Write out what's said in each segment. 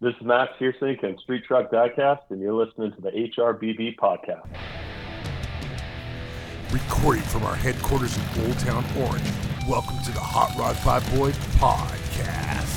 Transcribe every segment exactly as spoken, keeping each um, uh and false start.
This is Max Heersink and Street Truck Diecast, and you're listening to the H R B B podcast. Recording from our headquarters in Old Town Orange, welcome to the Hot Rod Five Boy podcast.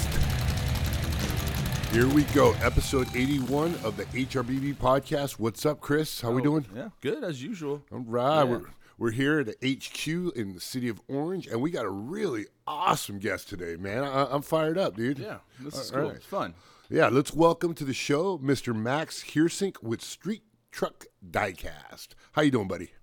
Here we go, episode eighty-one of the H R B B podcast. What's up, Chris? How oh, we doing? Yeah, good as usual. All right, Yeah. we're we're here at the H Q in the city of Orange, and we got a really awesome guest today, man. I, I'm fired up, dude. Yeah, this is All cool. right. It's fun. Yeah, let's welcome to the show, Mister Max Heersink with Street Truck Diecast. How you doing, buddy?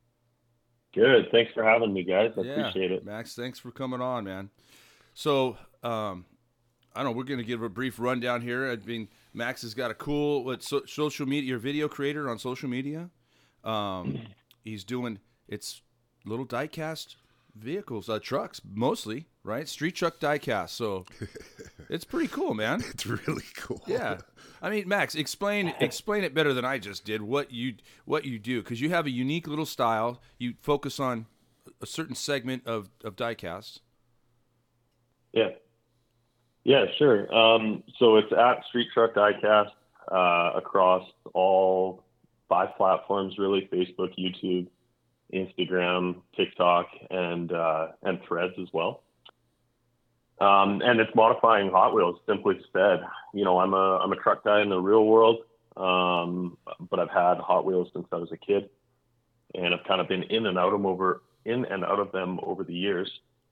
Good. Thanks for having me, guys. I yeah, appreciate it. Max, thanks for coming on, man. So, um, I don't know, we're going to give a brief rundown here. I mean, Max has got a cool what so, social media, your video creator on social media. Um, he's doing, it's little diecast vehicles, uh, trucks, mostly, right? Street Truck Diecast. So, it's pretty cool, man. It's really cool. Yeah. I mean, Max, explain explain it better than I just did. What you what you do, because you have a unique little style. You focus on a certain segment of of diecast. Yeah. Yeah, sure. Um, so it's at Street Truck Diecast uh, across all five platforms, really: Facebook, YouTube, Instagram, TikTok, and uh, and Threads as well. Um, and it's modifying Hot Wheels, simply said. You know, I'm a I'm a truck guy in the real world, um, but I've had Hot Wheels since I was a kid, and I've kind of been in and out of them over in and out of them over the years,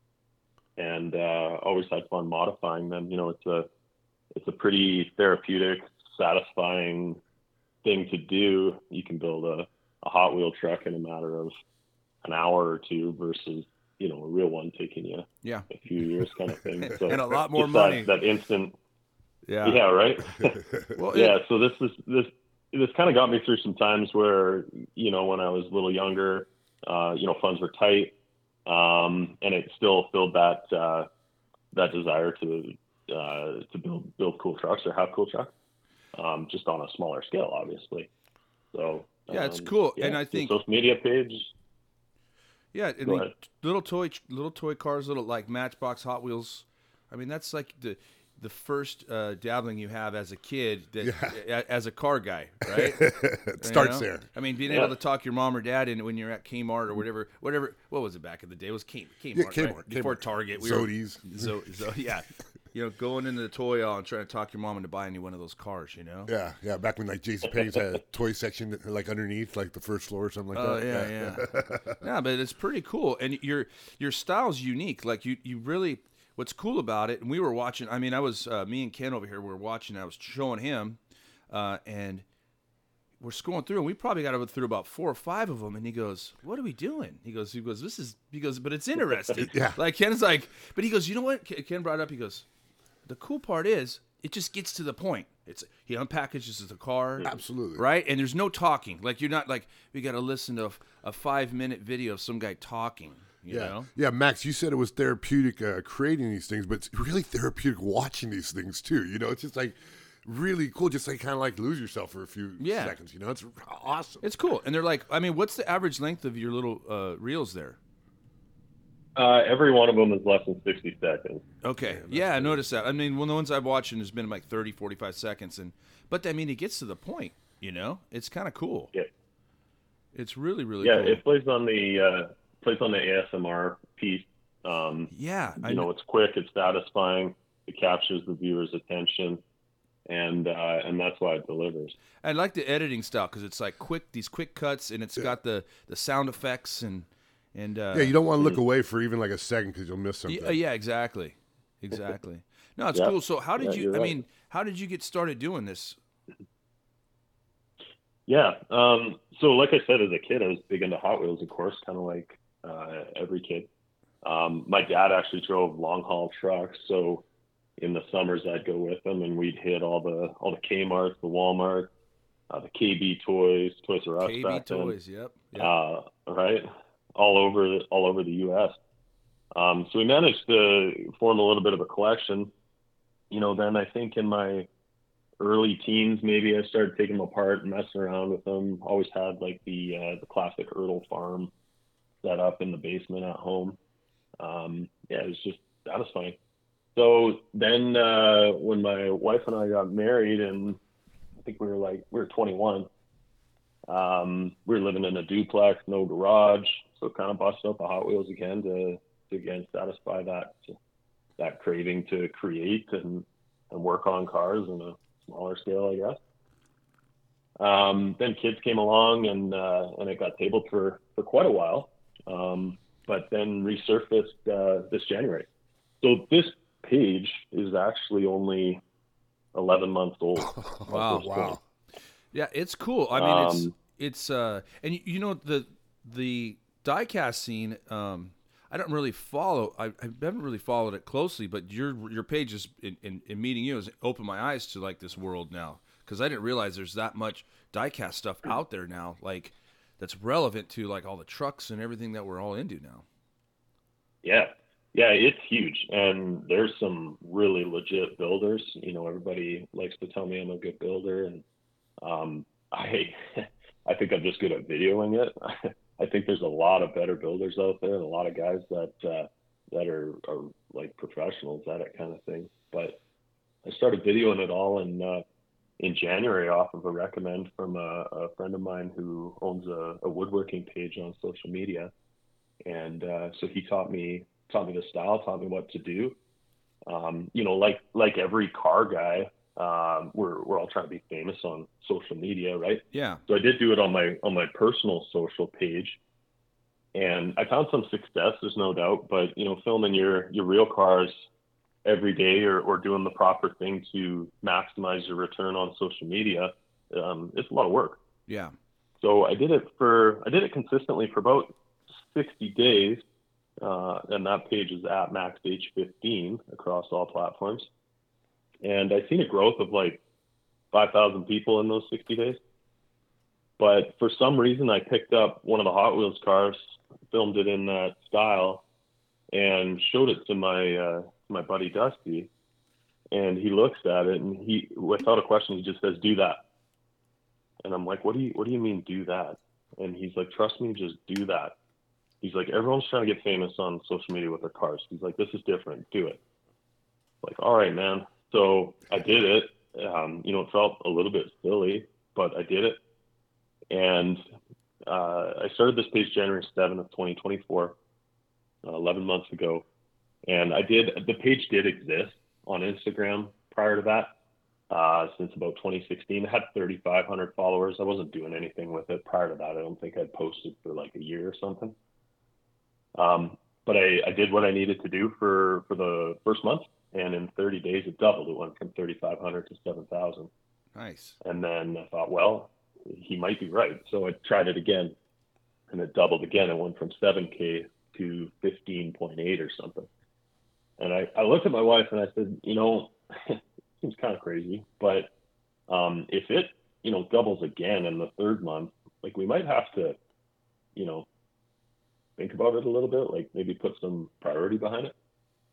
and uh, always had fun modifying them. You know, it's a it's a pretty therapeutic, satisfying thing to do. You can build a, a Hot Wheel truck in a matter of an hour or two versus, you know, a real one taking you Yeah. a few years kind of thing. So And a lot more just money. That, that instant. Yeah. Yeah. Right. Well, yeah. it- So this is, this, this kind of got me through some times where, you know, when I was a little younger, uh, you know, funds were tight. Um, and it still filled that, uh, that desire to, uh, to build, build cool trucks or have cool trucks, um, just on a smaller scale, obviously. So, Yeah, it's um, cool. yeah, And I the think- social media page. yeah, I Go mean, ahead. little toy little toy cars, little like Matchbox Hot Wheels. I mean, that's like the the first uh, dabbling you have as a kid that a- as a car guy, right? It starts You know? there. I mean, being Yeah. able to talk your mom or dad in when you're at Kmart or whatever, whatever. What was it back in the day? It was K, Kmart, Yeah, right? Kmart, Before Kmart. Target. Zodies. Were, so, so yeah, you know, going into the toy aisle and trying to talk your mom into buying you one of those cars. You know. Yeah, yeah. Back when like Jason Penney's had a toy section like underneath, like the first floor or something like Oh that. yeah, yeah, yeah. But it's pretty cool, and your your style's unique. Like you, you really. What's cool about it, and we were watching. I mean, I was uh, me and Ken over here. We were watching. I was showing him, uh, and we're scrolling through, and we probably got through about four or five of them. And he goes, "What are we doing?" He goes, "He goes, this is." He goes, "But it's interesting." Yeah. Like Ken's like, but he goes, "You know what?" Ken brought it up. He goes, "The cool part is it just gets to the point. It's he unpackages the car, Absolutely. right? And there's no talking. Like you're not like we got to listen to a, a five minute video of some guy talking. You Yeah, know? yeah, Max, you said it was therapeutic uh, creating these things, but it's really therapeutic watching these things too. You know, it's just like really cool, just like kind of like lose yourself for a few Yeah. seconds. You know, it's awesome. It's cool. And they're like, I mean, what's the average length of your little uh, reels there? Uh, every one of them is less than sixty seconds. Okay. Yeah, I noticed that. I mean, one of the ones I've watched has been like thirty, forty-five seconds. and But, I mean, it gets to the point, you know? It's kind of cool. Yeah. It's really, really Yeah, cool. it plays on the uh, plays on the A S M R piece. Um, yeah. I you know, it's quick, it's satisfying, it captures the viewer's attention, and uh, and that's why it delivers. I like the editing style because it's like quick, these quick cuts, and it's got the, the sound effects and and uh, Yeah, you don't want to look away for even like a second because you'll miss something. yeah, yeah, exactly, exactly. No, it's Yeah. cool. So, how did Yeah, you? you're I right. mean, how did you get started doing this? Yeah. Um, so, like I said, as a kid, I was big into Hot Wheels, of course, kind of like uh, every kid. Um, my dad actually drove long haul trucks, so in the summers I'd go with him, and we'd hit all the all the Kmart, the Walmart, uh, the K B Toys, Toys R Us K B back then. Toys. Yep. yep. uh, right, all over all over the U S. Um, so we managed to form a little bit of a collection. You know, then I think in my early teens, maybe I started taking them apart and messing around with them. Always had like the uh, the classic Ertl farm set up in the basement at home. Um, yeah, it was just satisfying. So then uh, when my wife and I got married, and I think we were like, we were twenty-one, um, we were living in a duplex, no garage. So kind of busted up a Hot Wheels again to, to again satisfy that, that craving to create and, and work on cars on a smaller scale, I guess. Um, then kids came along, and uh, and it got tabled for, for quite a while, um, but then resurfaced uh, this January. So this page is actually only eleven months old. Wow! Wow! Yeah, it's cool. I mean, it's Um, it's uh, and you know the the diecast scene. Um, I don't really follow. I, I haven't really followed it closely, but your your page is in, in, in meeting you has opened my eyes to like this world now, because I didn't realize there's that much diecast stuff out there now, like that's relevant to like all the trucks and everything that we're all into now. Yeah, yeah, it's huge, and there's some really legit builders. You know, everybody likes to tell me I'm a good builder, and um, I, I think I'm just good at videoing it. I think there's a lot of better builders out there, and a lot of guys that uh, that are are like professionals at it kind of thing. But I started videoing it all in uh, in January off of a recommend from a, a friend of mine who owns a, a woodworking page on social media. And uh, so he taught me taught me the style, taught me what to do. Um, you know, like like every car guy, um, we're we're all trying to be famous on social media, right? Yeah. So I did do it on my on my personal social page, and I found some success. There's no doubt, but you know, filming your your real cars every day, or, or doing the proper thing to maximize your return on social media, um, it's a lot of work. Yeah. So I did it for I did it consistently for about sixty days, uh, and that page is at max age fifteen across all platforms. And I've seen a growth of like five thousand people in those sixty days. But for some reason, I picked up one of the Hot Wheels cars, filmed it in that style, and showed it to my uh, my buddy Dusty. And he looks at it, and he, without a question, he just says, "Do that." And I'm like, "What do you What do you mean, do that?" And he's like, "Trust me, just do that." He's like, "Everyone's trying to get famous on social media with their cars." He's like, "This is different. Do it." Like, all right, man. So I did it. Um, you know, it felt a little bit silly, but I did it. And uh, I started this page January seventh of twenty twenty-four, uh, eleven months ago. And I did, the page did exist on Instagram prior to that, uh, since about twenty sixteen. It had thirty-five hundred followers. I wasn't doing anything with it prior to that. I don't think I'd posted for like a year or something. Um, but I, I did what I needed to do for, for the first month. And in thirty days, it doubled. It went from thirty-five hundred to seven thousand. Nice. And then I thought, well, he might be right. So I tried it again, and it doubled again. It went from seven K to fifteen point eight or something. And I, I looked at my wife and I said, you know, it seems kind of crazy, but um, if it, you know, doubles again in the third month, like we might have to, you know, think about it a little bit, like maybe put some priority behind it.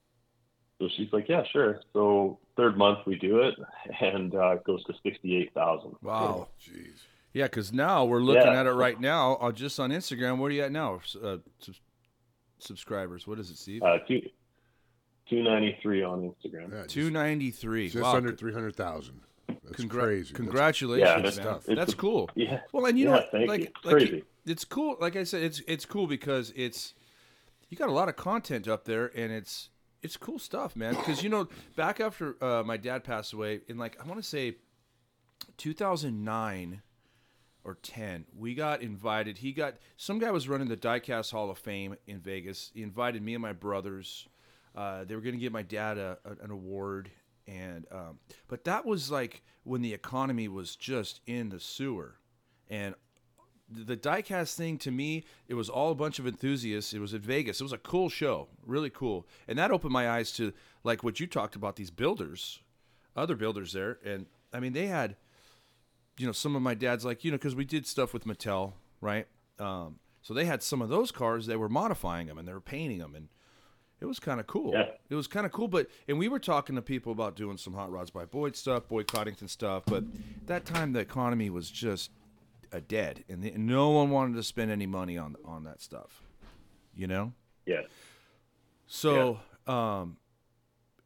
So she's like, yeah, sure. So third month we do it, and uh, it goes to sixty-eight thousand. Wow. Jeez. Yeah, because now we're looking Yeah. at it right now, uh, just on Instagram. What are you at now? Uh, sub- subscribers. What is it, Steve? Uh, two, two ninety-three on Instagram. Yeah, just, two ninety-three. just Wow. under three hundred thousand. That's Congra- crazy. Congratulations, Yeah, man. that's That's, tough. It's a- cool. Yeah. Well, and you Yeah, know, what, thank like, you. like Crazy. it's cool. Like I said, it's it's cool because it's you got a lot of content up there, and it's it's cool stuff, man. Because you know, back after uh, my dad passed away, in like I want to say two thousand nine or ten, we got invited. He got some guy was running the Diecast Hall of Fame in Vegas. He invited me and my brothers. Uh, they were going to give my dad a, a, an award, and um, but that was like when the economy was just in the sewer, and the diecast thing to me, it was all a bunch of enthusiasts. It was at Vegas. It was a cool show, really cool, and that opened my eyes to like what you talked about, these builders, other builders there, and I mean they had, you know, some of my dad's like, you know, because we did stuff with Mattel, right? Um, so they had some of those cars. They were modifying them and they were painting them, and it was kind of cool. Yeah. It was kind of cool, but and we were talking to people about doing some Hot Rods by Boyd stuff, Boyd Coddington stuff, but that time the economy was just a dead, and, the, and no one wanted to spend any money on on that stuff, you know. Yeah. So, um,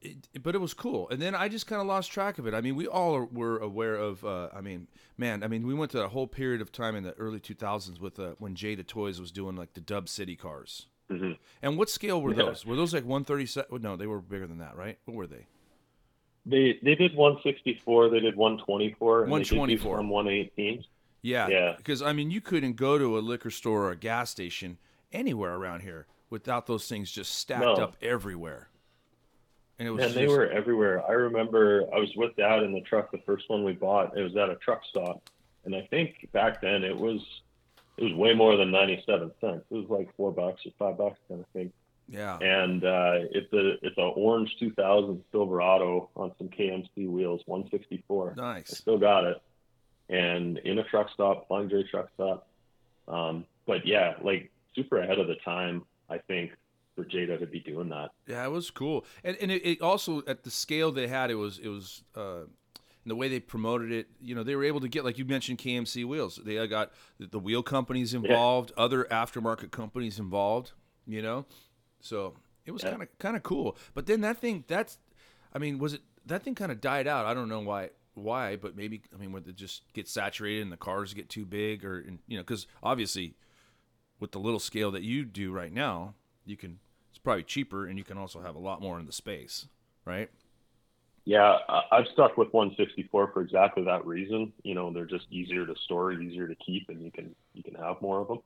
it, but it was cool. And then I just kind of lost track of it. I mean, we all are, were aware of. Uh, I mean, man. I mean, we went to a whole period of time in the early two thousands with uh, when Jada Toys was doing like the Dub City cars. Mm-hmm. And what scale were Yeah. those? Were those like one thirty-seven? No, they were bigger than that, right? What were they? They they did one sixty-four, they did one twenty-four, and one they did do twenty-four. some one eighteen. Yeah, Yeah. Because I mean, you couldn't go to a liquor store or a gas station anywhere around here without those things just stacked No. up everywhere. And it was And they just- were everywhere. I remember I was with Dad in the truck, the first one we bought. It was at a truck stop, and I think back then it was it was way more than ninety-seven cents. It was like four bucks or five bucks kind of thing. yeah, And uh, it's a it's a orange two thousand Silverado on some K M C wheels, one sixty-four. I nice. still got it, and in a truck stop, Flying J truck stop. Um, but yeah, like super ahead of the time, I think, for Jada to be doing that. Yeah, it was cool, and and it, it also at the scale they had, it was it was uh, and the way they promoted it. You know, they were able to get, like you mentioned, K M C wheels. They got the, the wheel companies involved, other aftermarket companies involved. You know, so it was Yeah. kind of kind of cool. But then that thing, that's, I mean, was it that thing kind of died out? I don't know why why, but maybe I mean, would it just get saturated and the cars get too big, or and, you know, because obviously with the little scale that you do right now, you can. It's probably cheaper, and you can also have a lot more in the space, right? Yeah, I- I've stuck with one sixty-four for exactly that reason. You know, they're just easier to store, easier to keep, and you can you can have more of them.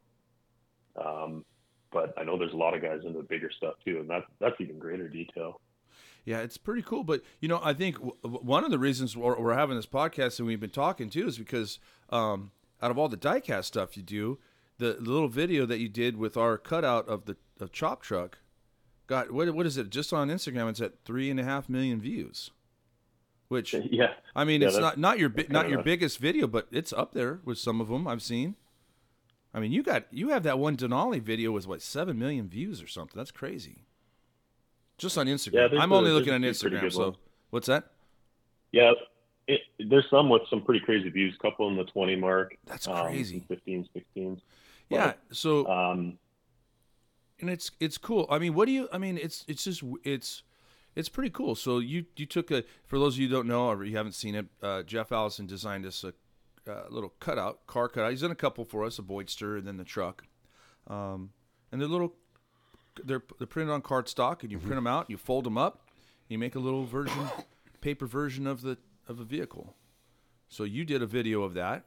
Um, but I know there's a lot of guys into the bigger stuff too, and that's that's even greater detail. Yeah, it's pretty cool. But you know, I think w- w- one of the reasons we're, we're having this podcast and we've been talking too is because um, out of all the diecast stuff you do, the, the little video that you did with our cutout of the of Chop Truck got what what is it? Just on Instagram, it's at three and a half million views. Which Yeah, I mean, Yeah, it's that's- not not your bi- that's not kinda your nice. biggest video, but it's up there with some of them I've seen. I mean, you got you have that one Denali video with what seven million views or something. That's crazy. Just on Instagram. Yeah, there's I'm a- only there's looking a on few pretty Instagram. good So ones. what's that? yeah. It, there's some with some pretty crazy views. Couple in the twenty mark. That's um, crazy. some fifteen, sixteens. Yeah. So Um, and it's it's cool. I mean, what do you? I mean, it's it's just it's it's pretty cool. So you you took a for those of you who don't know or you haven't seen it, uh, Jeff Allison designed us a, a little cutout car cutout. He's done a couple for us, a Boydster and then the truck, um, and they're little. They're they're printed on cardstock, and you print them out, you fold them up, you make a little version, paper version of the of a vehicle. So you did a video of that,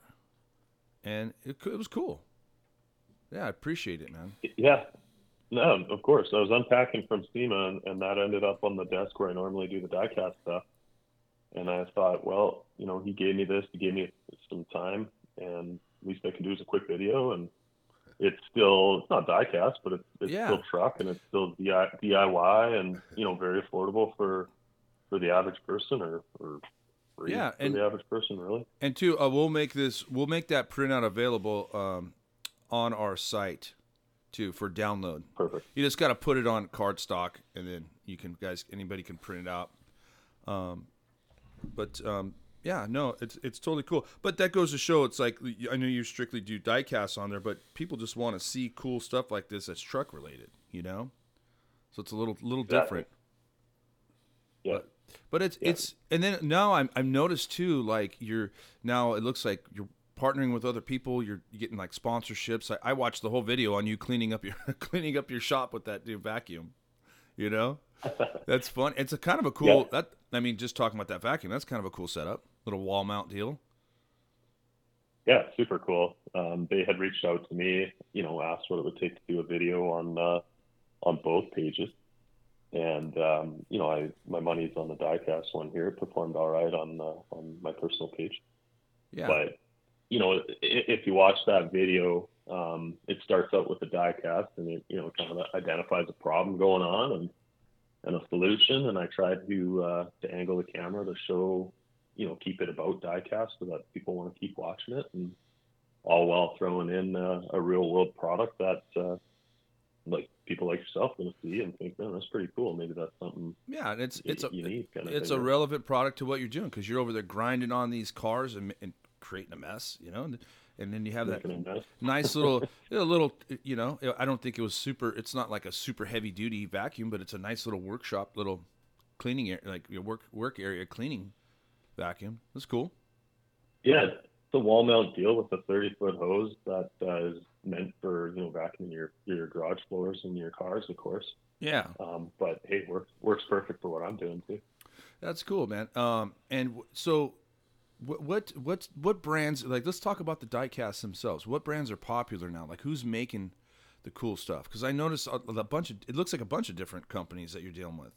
and it it was cool. Yeah, I appreciate it, man. yeah. No, of course. I was unpacking from SEMA, and, and that ended up on the desk where I normally do the diecast stuff. And I thought, well, you know, he gave me this, he gave me some time, and least I can do is a quick video. And it's still, it's not diecast, but it's, it's Yeah. still truck, and it's still D I Y, and, you know, very affordable for for the average person, or, or free Yeah, for and- the average person, really. And two, uh, we'll make this, we'll make that printout available um, on our site too for download. Perfect. You just got to put it on cardstock, and then you can, guys, anybody can print it out. Um, but um, yeah, no, it's it's totally cool. But that goes to show, it's like I know you strictly do diecasts on there, but people just want to see cool stuff like this that's truck related, you know. So it's a little little Exactly. different. Yeah. But, but it's Yeah. it's and then now I'm I've noticed too, like you're now it looks like you're partnering with other people. You're getting like sponsorships. I, I watched the whole video on you cleaning up your cleaning up your shop with that new vacuum. You know, that's fun. It's a kind of a cool. Yeah. That I mean, just talking about that vacuum, that's kind of a cool setup. Little wall mount deal. Yeah, super cool. Um, they had reached out to me, you know, asked what it would take to do a video on uh, on both pages, and um, you know, I my money's on the diecast one here. It performed all right on uh, on my personal page, Yeah. but you know, i- if you watch that video, um, it starts out with the diecast, and it you know kind of identifies a problem going on and and a solution, and I tried to uh, to angle the camera to show, you know, keep it about diecast so that people want to keep watching it, and all while throwing in uh, a real world product that uh, like people like yourself going to see and think, man, that's pretty cool. Maybe that's something Yeah, and it's y- it's a you need. Kind of it's thing. a relevant product to what you're doing because you're over there grinding on these cars and, and creating a mess, you know, and, and then you have that Making a mess. nice little a little you know I don't think it was super. It's not like a super heavy duty vacuum, but it's a nice little workshop little cleaning area, like your work work area cleaning vacuum. That's cool. Yeah, it's a wall mount deal with a thirty foot hose that uh, is meant for, you know, vacuuming your your garage floors and your cars, of course. Yeah, Um, but hey, works works perfect for what I'm doing too. that's cool, man. Um, and w- so, what what what what brands? Like, let's talk about the diecasts themselves. What brands are popular now? Like, who's making the cool stuff? Because I noticed a, a bunch of. It looks like a bunch of different companies that you're dealing with.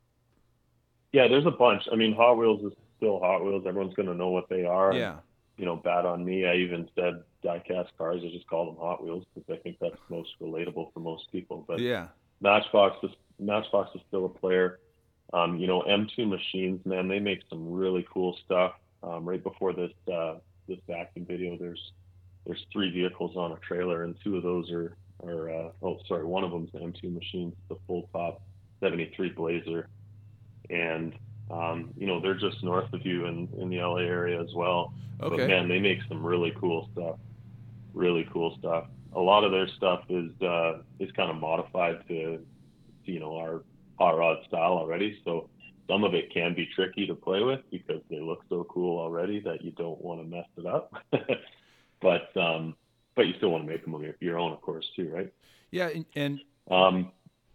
Yeah, there's a bunch. I mean, Hot Wheels is still Hot Wheels. Everyone's going to know what they are. Yeah. You know, bad on me. I even said diecast cars. I just call them Hot Wheels because I think that's most relatable for most people. But Yeah. Matchbox is Matchbox is still a player. Um, you know, M two Machines, man, they make some really cool stuff. Um, right before this uh, this vacuum video, there's there's three vehicles on a trailer, and two of those are are uh, oh sorry, one of them's M two Machines, the full top seventy-three Blazer, and um, you know, they're just north of you in in the L A area as well. Okay. But man, they make some really cool stuff. Really cool stuff. A lot of their stuff is uh, is kind of modified to, to you know, our hot rod style already. So some of it can be tricky to play with because they look so cool already that you don't want to mess it up. but um, but you still want to make them your own, of course, too, right? Yeah, and, and Um,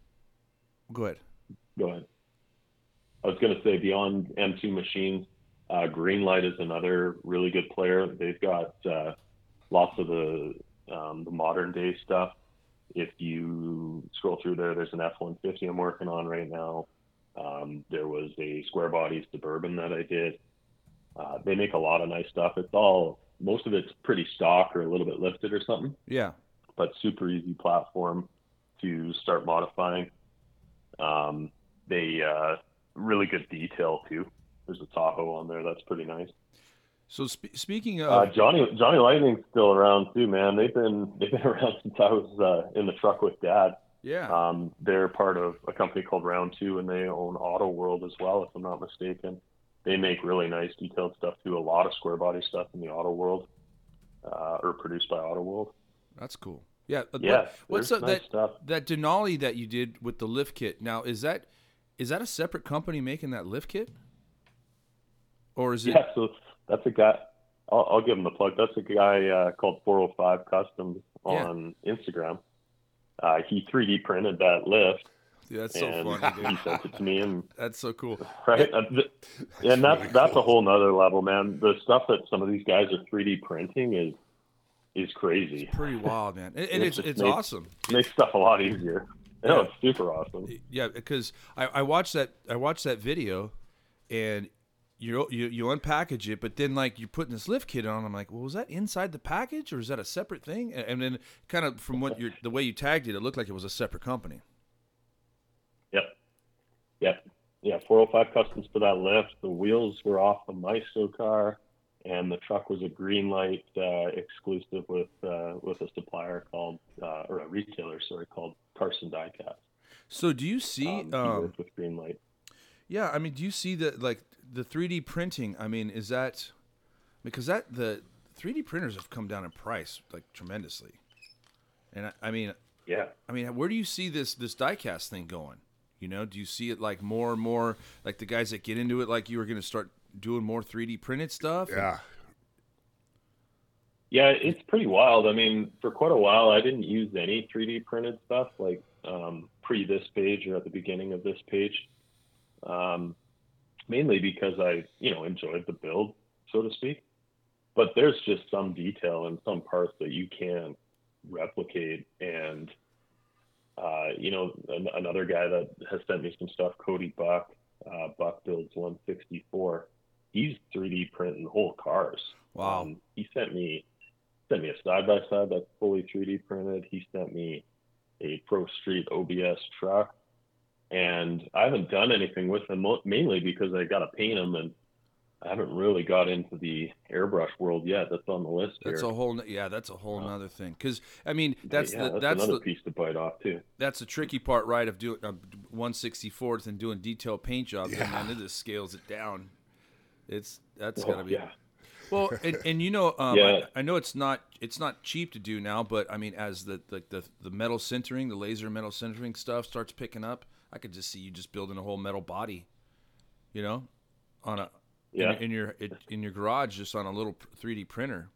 go ahead. go ahead. I was going to say beyond M two Machines, uh, Greenlight is another really good player. They've got uh, lots of the um, the modern day stuff. If you scroll through there, there's an F one fifty I'm working on right now. Um, there was a square body Suburban that I did. Uh, they make a lot of nice stuff. It's all, most of it's pretty stock or a little bit lifted or something, Yeah. but super easy platform to start modifying. Um, they uh, really good detail too. There's a Tahoe on there that's pretty nice. So sp- speaking of, Uh, Johnny Johnny Lightning's still around too, man. They've been they've been around since I was uh, in the truck with Dad. yeah, Um, they're part of a company called Round Two, and they own Auto World as well, if I'm not mistaken. They make really nice detailed stuff too. A lot of square body stuff in the Auto World, uh, or produced by Auto World. that's cool. Yeah. uh, Yeah, what- what's there's up, nice that stuff. that Denali that you did with the lift kit? Now, is that is that a separate company making that lift kit, or is it? Yeah, so that's a guy. I'll, I'll give him the plug. That's a guy uh, called four oh five Customs on Instagram. Uh, he three D printed that lift. Dude, that's so and funny, dude. he sent it to me, and That's so cool. right, uh, th- and that's that's a whole nother level, man. The stuff that some of these guys are three D printing is is crazy. Pretty wild, man, and, and It it's just it's makes- awesome. Makes stuff a lot easier. No, Yeah. it's super awesome. Yeah, because I, I watched that I watched that video, and you you you unpackage it, but then like you're putting this lift kit on. I'm like, well, was that inside the package or is that a separate thing? And, and then kind of from what you the way you tagged it, it looked like it was a separate company. Yep, yep, yeah. four oh five Customs for that lift. The wheels were off the Maestro car, and the truck was a Greenlight uh, exclusive with uh, with a supplier called uh, or a retailer, sorry, called Carson Diecast. So do you see? Um, he Um, worked with Greenlight. yeah, I mean, do you see the like the three D printing? I mean, is that because that the three D printers have come down in price like tremendously, and I, I mean, Yeah. I mean, where do you see this this diecast thing going? You know, do you see it like more and more like the guys that get into it, like you were going to start doing more three D printed stuff? Yeah. Yeah, it's pretty wild. I mean, for quite a while, I didn't use any three D printed stuff like um, pre this page or at the beginning of this page, um, mainly because I, you know, enjoyed the build, so to speak. But there's just some detail in some parts that you can't replicate. And, uh, you know, an- another guy that has sent me some stuff, Cody Buck, uh, Buck Builds one sixty-four, he's three D printing whole cars. Wow. Um, he sent me sent me a side by side that's fully three D printed. He sent me a Pro Street O B S truck, and I haven't done anything with them mo- mainly because I got to paint them, and I haven't really got into the airbrush world yet. That's on the list That's here. a whole n- yeah, that's a whole nother thing. Because I mean, that's yeah, the that's, that's another the piece to bite off too. that's the tricky part, right? Of doing uh, one sixty-fourth and doing detailed paint jobs, Yeah. and then it just scales it down. It's that's Oh, gotta be yeah. well, and, and you know, um, Yeah. I, I know it's not it's not cheap to do now, but I mean, as the like the, the metal sintering, the laser metal sintering stuff starts picking up, I could just see you just building a whole metal body you know, on a Yeah. in, in your in your garage, just on a little three D printer.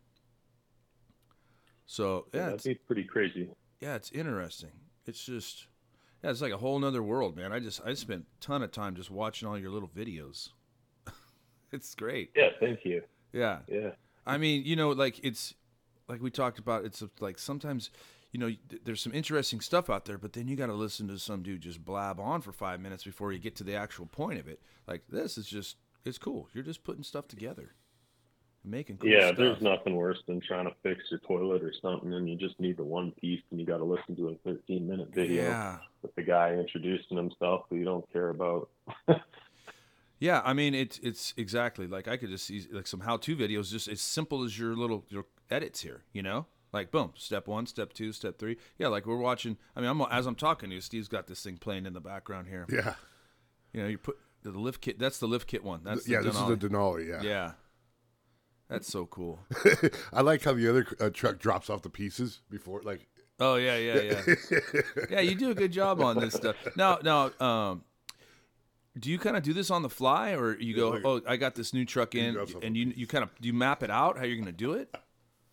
So yeah, yeah that'd it's, be pretty crazy. yeah, it's interesting. It's just, yeah, it's like a whole nother world, man. I just I spent a ton of time just watching all your little videos. It's great. Yeah, thank you. Yeah. Yeah. I mean, you know, like it's like we talked about. It's like sometimes, you know, there's some interesting stuff out there, but then you got to listen to some dude just blab on for five minutes before you get to the actual point of it. Like this is just, it's cool. You're just putting stuff together, making cool Yeah, stuff. there's nothing worse than trying to fix your toilet or something, and you just need the one piece, and you got to listen to a thirteen minute video Yeah. with the guy introducing himself who you don't care about. Yeah, I mean it's it's exactly like I could just see like some how-to videos, just as simple as your little your edits here, you know, like boom, step one, step two, step three. Yeah, like we're watching. I mean, I'm as I'm talking to you, Steve's got this thing playing in the background here. Yeah. You know, you put the lift kit. That's the lift kit one. That's the yeah, this Denali. is the Denali, yeah. Yeah, that's so cool. I like how the other uh, truck drops off the pieces before, like. Oh yeah, yeah, yeah. Yeah, you do a good job on this stuff. Now, now, um, do you kind of do this on the fly, or you go, like- "Oh, I got this new truck in," drops off and the you you kind of do you map it out how you're going to do it?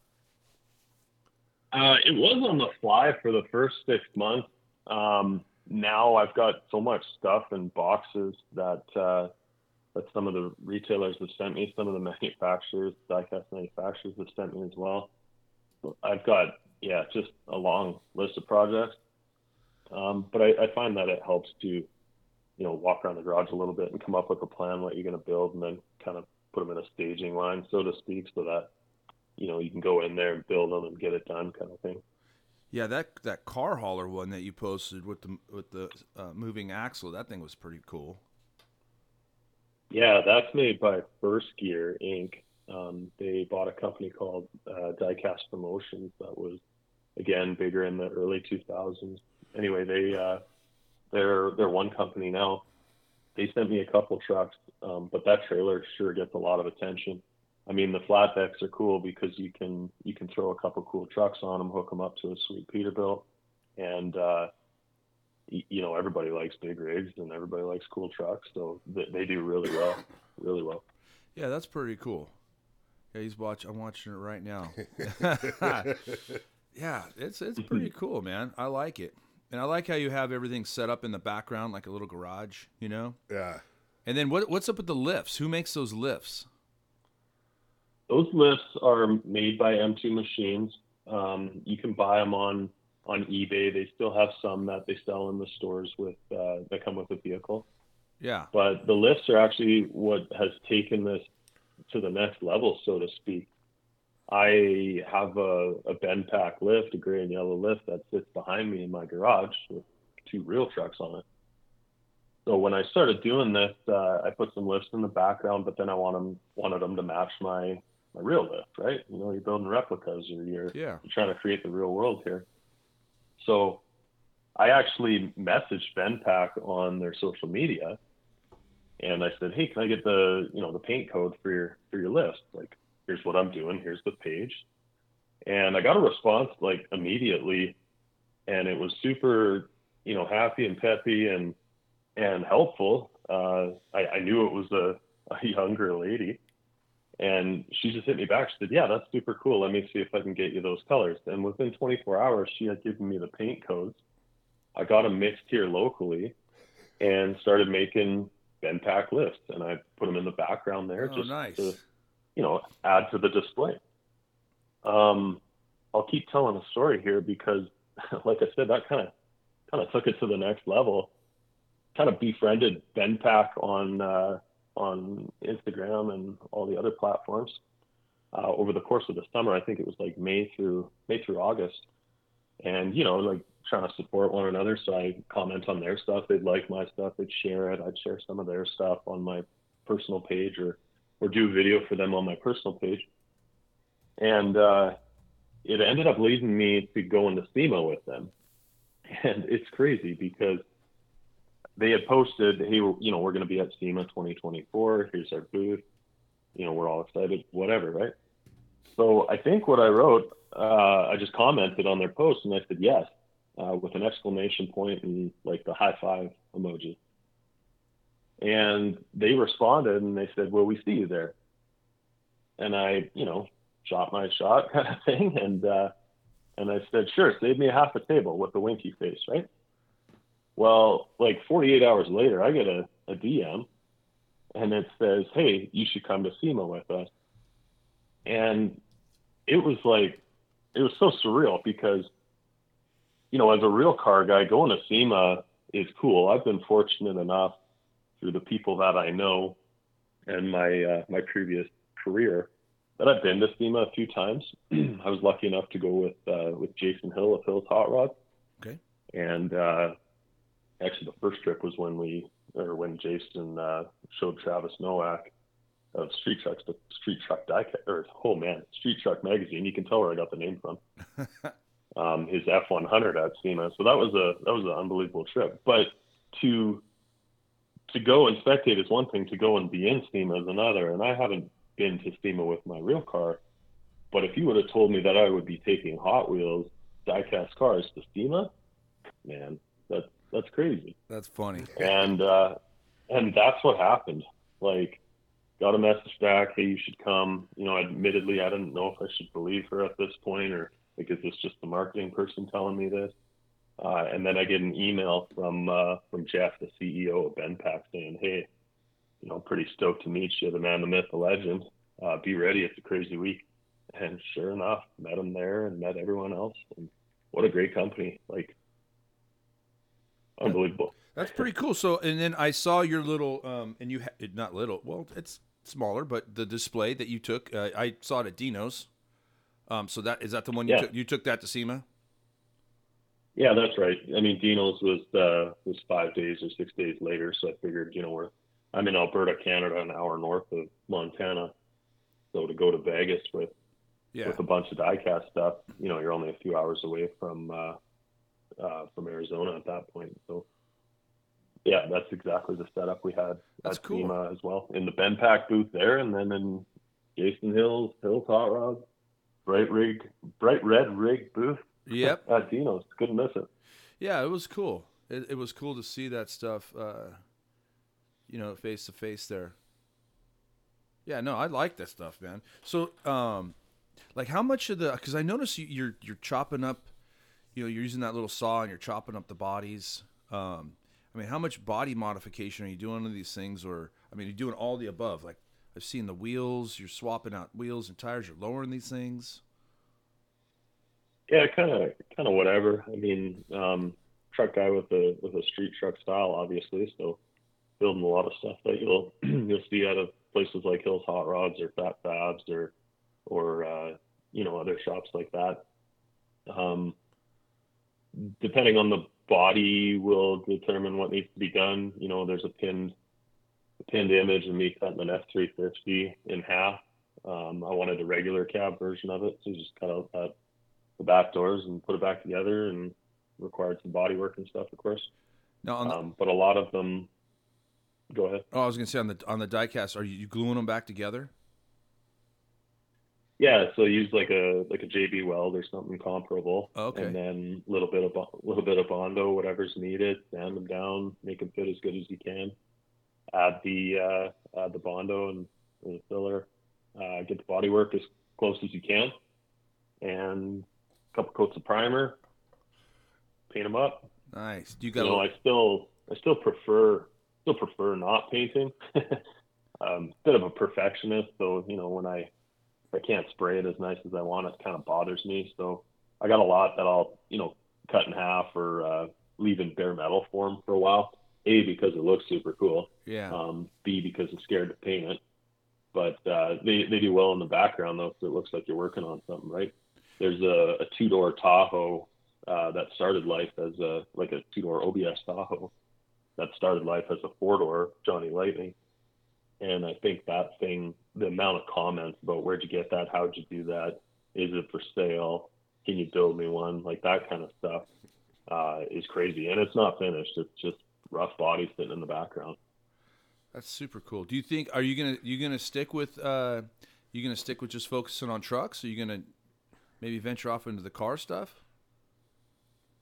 Uh, it was on the fly for the first six months. Um, now I've got so much stuff in boxes that uh, that some of the retailers have sent me, some of the manufacturers, diecast manufacturers have sent me as well. I've got, yeah, just a long list of projects. Um, but I, I find that it helps to, you know, walk around the garage a little bit and come up with a plan, what you're going to build, and then kind of put them in a staging line, so to speak, so that, you know, you can go in there and build them and get it done, kind of thing. Yeah, that that car hauler one that you posted with the with the uh, moving axle, that thing was pretty cool. Yeah, that's made by First Gear Incorporated. Um, they bought a company called uh, Diecast Promotions that was, again, bigger in the early two thousands. Anyway, they uh, they're they're one company now. They sent me a couple trucks, um, but that trailer sure gets a lot of attention. I mean, the flat decks are cool because you can you can throw a couple cool trucks on them, hook them up to a sweet Peterbilt, and uh, y- you know, everybody likes big rigs and everybody likes cool trucks, so th- they do really well, really well. Yeah, that's pretty cool. Yeah, he's watch. I'm watching it right now. Yeah, it's it's pretty cool, man. I like it, and I like how you have everything set up in the background like a little garage, you know. Yeah. And then what what's up with the lifts? Who makes those lifts? Those lifts are made by M two Machines. Um, you can buy them on, on eBay. They still have some that they sell in the stores with uh, that come with the vehicle. Yeah. But the lifts are actually what has taken this to the next level, so to speak. I have a, a Benpack lift, a gray and yellow lift that sits behind me in my garage with two real trucks on it. So when I started doing this, uh, I put some lifts in the background, but then I want them, wanted them to match my, my real lift, right? You know, you're building replicas, or you're, Yeah. you're trying to create the real world here. So I actually messaged Benpack on their social media, and I said, "Hey, can I get the, you know, the paint code for your for your list? Like, here's what I'm doing. Here's the page." And I got a response like immediately, and it was super, you know, happy and peppy and and helpful. Uh, I, I knew it was a, a younger lady, and she just hit me back. She said, "Yeah, that's super cool. Let me see if I can get you those colors." And within twenty-four hours, she had given me the paint codes. I got them mixed here locally, and started making Benpack lifts, and I put them in the background there, Oh, just nice. to, you know, add to the display. Um, I'll keep telling a story here because, like I said, that kind of kind of took it to the next level. Kind of befriended Benpack on uh, on Instagram and all the other platforms uh, over the course of the summer. I think it was like May through May through August, and you know, like trying to support one another. So I comment on their stuff. They'd like my stuff. They'd share it. I'd share some of their stuff on my personal page, or or do a video for them on my personal page. And uh, it ended up leading me to go into SEMA with them. And it's crazy because they had posted, "Hey, you know, we're going to be at SEMA twenty twenty-four. Here's our booth. You know, we're all excited, whatever, right?" So I think what I wrote, uh, I just commented on their post, and I said yes, uh, with an exclamation point and like the high five emoji. And they responded and they said, "Will we see you there?" And I, you know, shot my shot kind of thing. And, uh, and I said, "Sure, save me a half a table," with the winky face, right? Well, like forty-eight hours later, I get a, a D M and it says, "Hey, you should come to SEMA with us." And it was like, it was so surreal because, you know, as a real car guy, going to SEMA is cool. I've been fortunate enough through the people that I know and my, uh, my previous career that I've been to SEMA a few times. I was lucky enough to go with, uh, with Jason Hill of Hill's Hot Rod. Okay. And, uh, actually the first trip was when we, or when Jason, uh, showed Travis Nowak of Street Trucks, the Street Truck Diecast, or oh man, Street Truck Magazine. You can tell where I got the name from. um, his F one hundred at SEMA. So that was a that was an unbelievable trip. But to to go and spectate is one thing. To go and be in SEMA is another. And I haven't been to SEMA with my real car. But if you would have told me that I would be taking Hot Wheels diecast cars to SEMA, man, that's that's crazy. That's funny. And uh, and that's what happened. Like, got a message back, "Hey, you should come." You know, admittedly, I didn't know if I should believe her at this point, or like, is this just the marketing person telling me this? Uh, and then I get an email from uh, from Jeff, the C E O of Benpack, saying, "Hey, you know, pretty stoked to meet you, the man, the myth, the legend. Uh, be ready. It's a crazy week." And sure enough, met him there and met everyone else. And what a great company! Like, unbelievable. That's pretty cool. So, and then I saw your little, um, and you ha- not little, well, it's smaller, but the display that you took, uh, I saw it at Dino's. Um, so that is that the one you Yeah. took? You took that to SEMA? Yeah, that's right. I mean, Dino's was uh, was five days or six days later, so I figured, you know, we're I'm in Alberta, Canada, an hour north of Montana, so to go to Vegas with Yeah. with a bunch of diecast stuff, you know, you're only a few hours away from uh, uh, from Arizona at that point. So, yeah, that's exactly the setup we had That's at cool. SEMA as well, in the Benpack booth there, and then in Jason Hill's Hill's Hot Rod, bright rig, bright red rig booth. Yep. At Dino's, couldn't miss it. Yeah, it was cool. It, it was cool to see that stuff, uh, you know, face to face there. Yeah, no, I like that stuff, man. So, um, like, how much of the? Because I noticed you, you're you're chopping up, you know, you're using that little saw and you're chopping up the bodies. Um, I mean, how much body modification are you doing on these things? Or, I mean, you're doing all the above. Like, I've seen the wheels. You're swapping out wheels and tires. You're lowering these things. Yeah, kind of, kind of whatever. I mean, um, truck guy with a with a street truck style, obviously. So building a lot of stuff that you'll you'll see out of places like Hill's Hot Rods or Fat Fabs or or uh, you know, other shops like that. Um, depending on the body, will determine what needs to be done. You know, there's a pinned a pinned image of me cutting an F three fifty in half. Um, I wanted a regular cab version of it, so just cut out that the back doors and put it back together, and required some body work and stuff, of course. Now, on the, Um, but a lot of them, go ahead. oh, I was gonna say on the on the diecast, are you, you gluing them back together? Yeah, so use like a like a J B weld or something comparable, Okay. and then a little bit of a little bit of Bondo, whatever's needed. Sand them down, make them fit as good as you can. Add the uh, add the Bondo and the filler. Uh, get the body work as close as you can, and a couple coats of primer. Paint them up. Nice. Do you got You a know, little, I still I still prefer still prefer not painting. um, bit of a perfectionist, so you know, when I if I can't spray it as nice as I want, it kind of bothers me. So I got a lot that I'll you know cut in half or uh, leave in bare metal form for a while. A, because it looks super cool. yeah. Um, B, because I'm scared to paint it. But uh, they they do well in the background though, so it looks like you're working on something, right? There's a, a two door Tahoe. Uh, that started life as a like a two-door O B S Tahoe that started life as a four-door Johnny Lightning. And I think that thing, the amount of comments about where'd you get that, how'd you do that, is it for sale, can you build me one, like that kind of stuff uh, is crazy. And it's not finished, it's just rough body sitting in the background. That's super cool. Do you think are you gonna you gonna stick with uh you gonna stick with just focusing on trucks? Or are you gonna maybe venture off into the car stuff?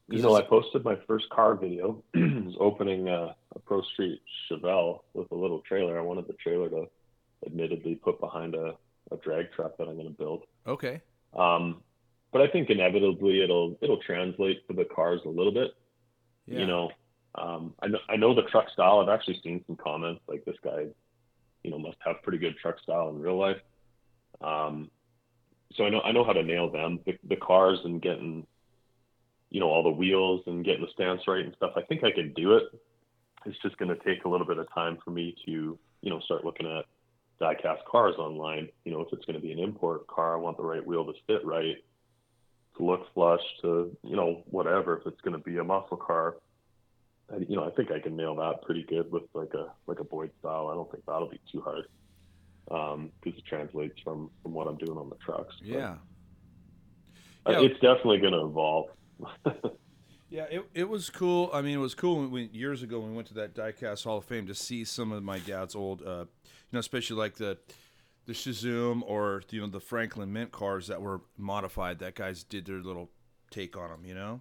You know, I posted my first car video. I was opening a, a Pro Street Chevelle with a little trailer. I wanted the trailer to admittedly put behind a, a drag truck that I'm going to build. Okay. Um, but I think inevitably it'll it'll translate to the cars a little bit. Yeah. You know, um, I know I know the truck style. I've actually seen some comments like this guy, you know, must have pretty good truck style in real life. Um, so I know I know how to nail them. The, the cars and getting, you know, all the wheels and getting the stance right and stuff. I think I can do it. It's just going to take a little bit of time for me to, you know, start looking at die-cast cars online. You know, if it's going to be an import car, I want the right wheel to fit right, to look flush, to, you know, whatever. If it's going to be a muscle car, I, you know, I think I can nail that pretty good with like a like a Boyd style. I don't think that'll be too hard um, because it translates from from what I'm doing on the trucks. Yeah. But, yeah. Uh, it's definitely going to evolve. Yeah, it it was cool. I mean, it was cool when we, years ago when we went to that Diecast Hall of Fame to see some of my dad's old, uh, you know, especially like the the Shazoom or, you know, the Franklin Mint cars that were modified. That guys did their little take on them, you know.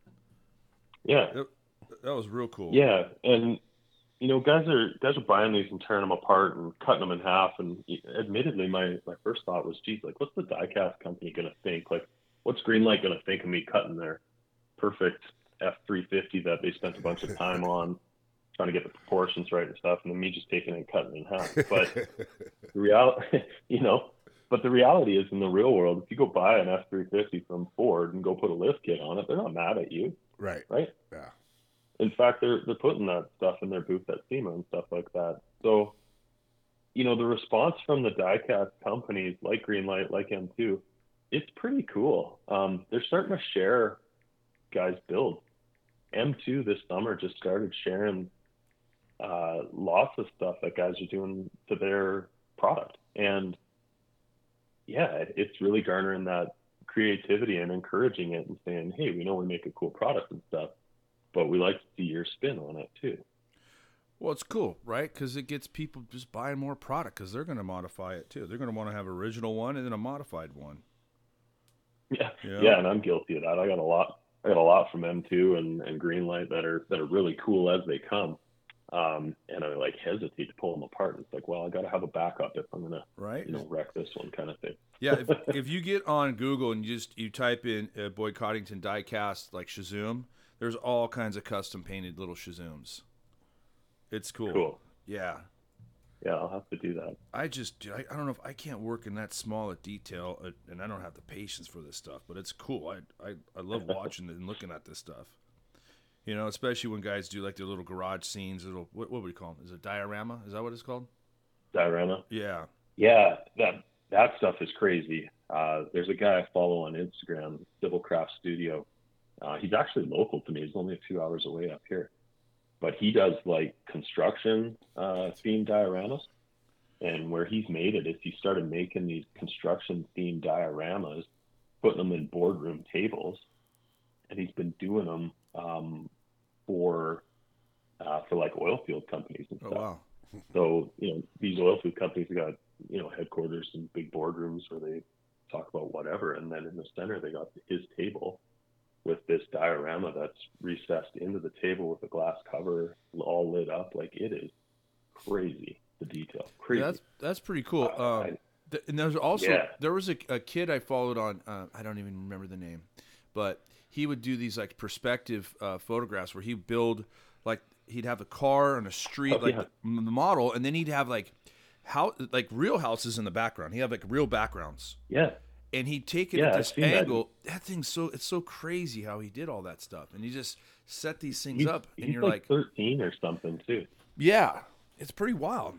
Yeah, it, that was real cool. Yeah, and you know, guys are guys are buying these and tearing them apart and cutting them in half. And admittedly, my my first thought was, geez, like, what's the diecast company gonna think? Like, what's Greenlight gonna think of me cutting their perfect F three fifty that they spent a bunch of time on trying to get the proportions right and stuff, and then me just taking it and cutting it in half. But the reality, you know, but the reality is in the real world, if you go buy an F three fifty from Ford and go put a lift kit on it, they're not mad at you. Right. Right. Yeah. In fact, they're they're putting that stuff in their booth at SEMA and stuff like that. So, you know, the response from the diecast companies like Greenlight, like M two, it's pretty cool. Um, they're starting to share guys' builds. M two this summer just started sharing uh, lots of stuff that guys are doing to their product, and yeah, it's really garnering that creativity and encouraging it and saying, hey, we know we make a cool product and stuff, but we like to see your spin on it too. Well, it's cool, right? Because it gets people just buying more product because they're going to modify it too. They're going to want to have an original one and then a modified one. Yeah, yeah, yeah, and I'm guilty of that. I got a lot. I got a lot from M two and, and Greenlight that are that are really cool as they come, um, and I like hesitate to pull them apart. It's like, well, I got to have a backup if I'm gonna, right, you know, wreck this one kind of thing. Yeah, if, if you get on Google and you just you type in uh, Boyd Coddington diecast like Shazoom, there's all kinds of custom painted little Shazooms. It's cool. Cool. Yeah. Yeah, I'll have to do that. I just, I, I don't know if I can't work in that small a detail, uh, and I don't have the patience for this stuff. But it's cool. I, I, I love watching and looking at this stuff. You know, especially when guys do like their little garage scenes. Little, what, what would we call them? Is it diorama? Is that what it's called? Diorama. Yeah. Yeah, that that stuff is crazy. Uh, there's a guy I follow on Instagram, Civil Craft Studio. Uh, he's actually local to me. He's only a few hours away up here. But he does like construction uh, themed dioramas, and where he's made it is he started making these construction themed dioramas, putting them in boardroom tables, and he's been doing them um, for uh, for like oil field companies and stuff. Oh wow! So you know these oil field companies have got you know headquarters and big boardrooms where they talk about whatever, and then in the center they got his table with this diorama that's recessed into the table with a glass cover all lit up. Like, it is crazy, the detail. Crazy. Yeah, that's that's pretty cool. Uh, um, I, th- and there's also yeah. there was a, a kid I followed on. Uh, I don't even remember the name, but he would do these like perspective uh, photographs where he'd build like he'd have a car on a street, oh, like yeah. the, the model, and then he'd have like how like real houses in the background. He'd have like real backgrounds. Yeah. And he'd take it yeah, at this that. angle. That thing's so it's so crazy how he did all that stuff, and he just set these things he's, up, and he's you're like, like thirteen or something too. Yeah, it's pretty wild.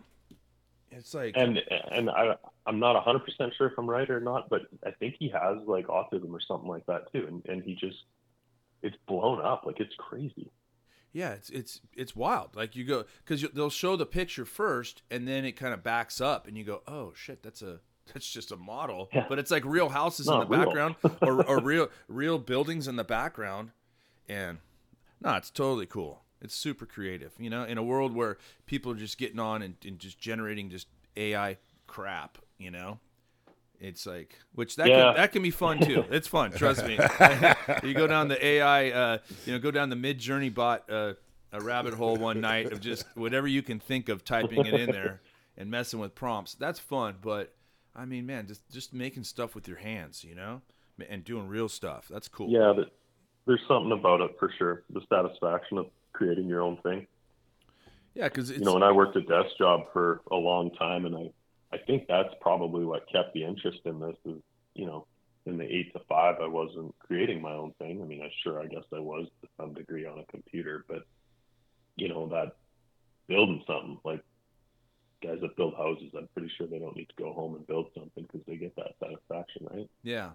It's like, and and I I'm not one hundred percent sure if I'm right or not, but I think he has like autism or something like that too, and and he just it's blown up like it's crazy. Yeah, it's it's it's wild. Like you go because they'll show the picture first, and then it kind of backs up, and you go, oh shit, that's a That's just a model, yeah. but it's like real houses in the real. background or, or real real buildings in the background. And no, it's totally cool. It's super creative, you know, in a world where people are just getting on and, and just generating just A I crap, you know, It's like, which that Yeah. can, that can be fun too. It's fun, trust me. You go down the A I, uh, you know, go down the Mid Journey bot uh, a rabbit hole one night of just whatever you can think of typing it in there and messing with prompts. That's fun, but I mean, man, just just making stuff with your hands, you know, and doing real stuff. That's cool. Yeah, but there's something about it for sure. The satisfaction of creating your own thing. Yeah, because you know, when I worked a desk job for a long time, and I, I think that's probably what kept the interest in this is, you know, in the eight to five, I wasn't creating my own thing. I mean, I sure, I guess I was to some degree on a computer, but you know, that building something, like guys that build houses, I'm pretty sure they don't need to go home and build something because they get that satisfaction, right? Yeah.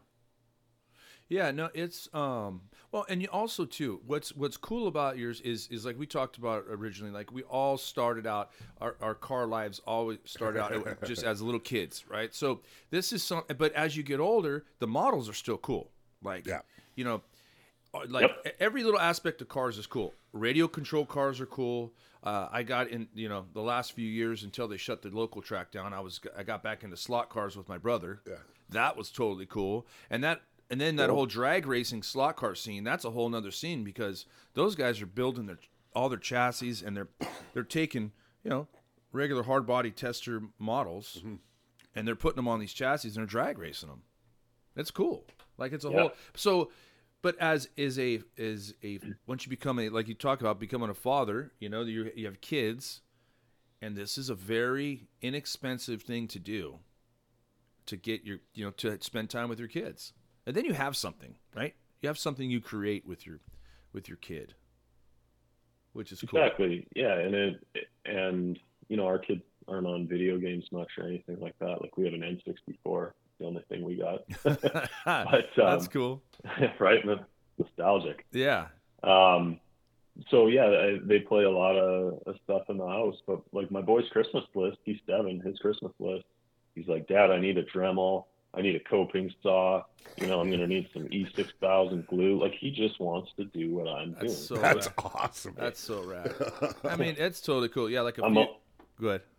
Yeah, no, it's um well, and you also too. What's what's cool about yours is is like we talked about originally. Like we all started out our, our car lives always started out just as little kids, right? So this is some, but as you get older, the models are still cool. Like Yeah. you know, like Yep. every little aspect of cars is cool. Radio control cars are cool. Uh, I got in, you know, the last few years until they shut the local track down. I was I got back into slot cars with my brother. Yeah. That was totally cool, and that. And then that Cool. whole drag racing slot car scene, that's a whole nother scene because those guys are building their all their chassis and they're they're taking, you know, regular hard body tester models Mm-hmm. and they're putting them on these chassis and they're drag racing them. It's cool. Like it's a Yeah. whole so but as is a is a once you become a like you talk about becoming a father, you know, you you have kids and this is a very inexpensive thing to do to get your you know to spend time with your kids. And then you have something, right? You have something you create with your with your kid, which is cool. Exactly. Yeah, and it and you know, our kids aren't on video games much or anything like that. Like we have an N sixty-four, the only thing we got. But um, That's cool. right, no- nostalgic. Yeah. Um, so yeah, I, they play a lot of, of stuff in the house. But like my boy's Christmas list, he's seven. His Christmas list, he's like, Dad, I need a Dremel. I need a coping saw. You know, I'm gonna need some E six thousand glue. Like he just wants to do what I'm That's doing. so That's rad. awesome. That's so rad. I mean, it's totally cool. Yeah, like a I'm few... a, Go ahead.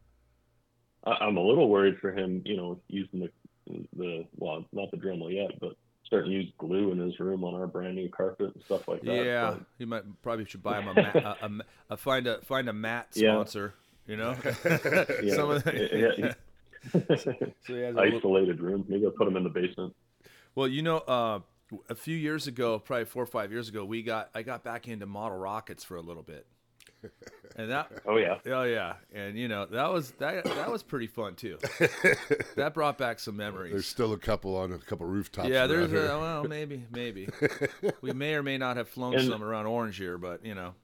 I- I'm a little worried for him. You know, using the the well, not the Dremel yet, but starting to use glue in his room on our brand new carpet and stuff like that. Yeah, But, you might probably should buy him a, mat, a, a, a find a find a mat Yeah. sponsor. You know, yeah, some of the, yeah, so he has a little- isolated room. Maybe I'll put him in the basement. Well, you know, uh, a few years ago, probably four or five years ago, we got I got back into model rockets for a little bit, and that Oh yeah. oh yeah, and you know that was that that was pretty fun too. That brought back some memories. There's still a couple on a couple rooftops. yeah, there's around a, here. well maybe maybe we may or may not have flown And- some around Orange here, but you know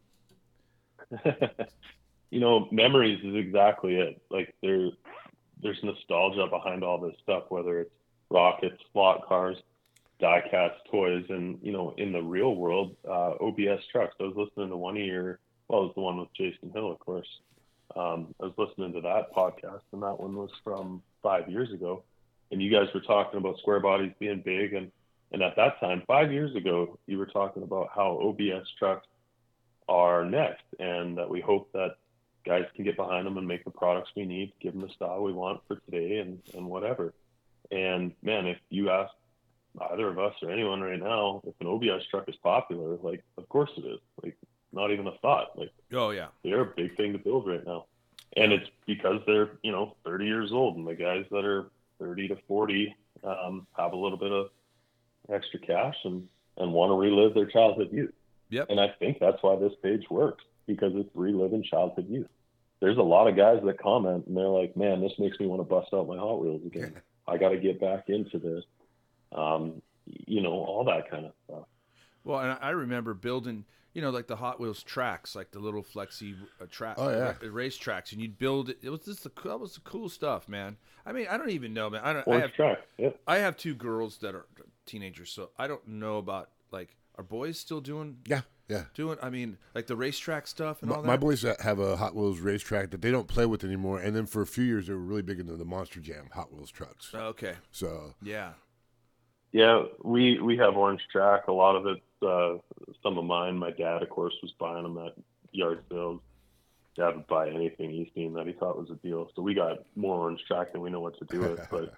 You know, memories is exactly it. Like there, there's nostalgia behind all this stuff, whether it's rockets, slot cars, die-cast toys, and you know, in the real world, uh, O B S trucks. I was listening to one of your, well, it was the one with Jason Hill, of course. Um, I was listening to that podcast, and that one was from five years ago. And you guys were talking about square bodies being big, and and at that time, five years ago, you were talking about how O B S trucks are next, and that we hope that guys can get behind them and make the products we need, give them the style we want for today and, and whatever. And man, if you ask either of us or anyone right now, if an O B S truck is popular, like, of course it is. Like, not even a thought. Like, oh yeah they're a big thing to build right now. And it's because they're, you know, thirty years old, and the guys that are thirty to forty um, have a little bit of extra cash and, and want to relive their childhood youth. yep And I think that's why this page works, because it's reliving childhood youth. There's a lot of guys that comment and they're like, man, this makes me want to bust out my Hot Wheels again. I got to get back into this. Um, you know, all that kind of stuff. Well, and I remember building, you know, like the Hot Wheels tracks, like the little flexi uh, track, Oh, yeah. ra- race tracks, and you'd build it. It was just the that was the cool stuff, man. I mean, I don't even know, man. I don't. I Orange have track. Yep. I have two girls that are teenagers, so I don't know about like are boys still doing Yeah, yeah. doing. I mean, like the racetrack stuff and My, all that. my boys have a Hot Wheels racetrack that they don't play with anymore, and then for a few years they were really big into the Monster Jam Hot Wheels trucks. Okay. So Yeah. Yeah, we we have orange track. A lot of it's uh, some of mine. My dad, of course, was buying them at yard sales. Dad would buy anything he's seen that he thought was a deal. So we got more orange track than we know what to do with. But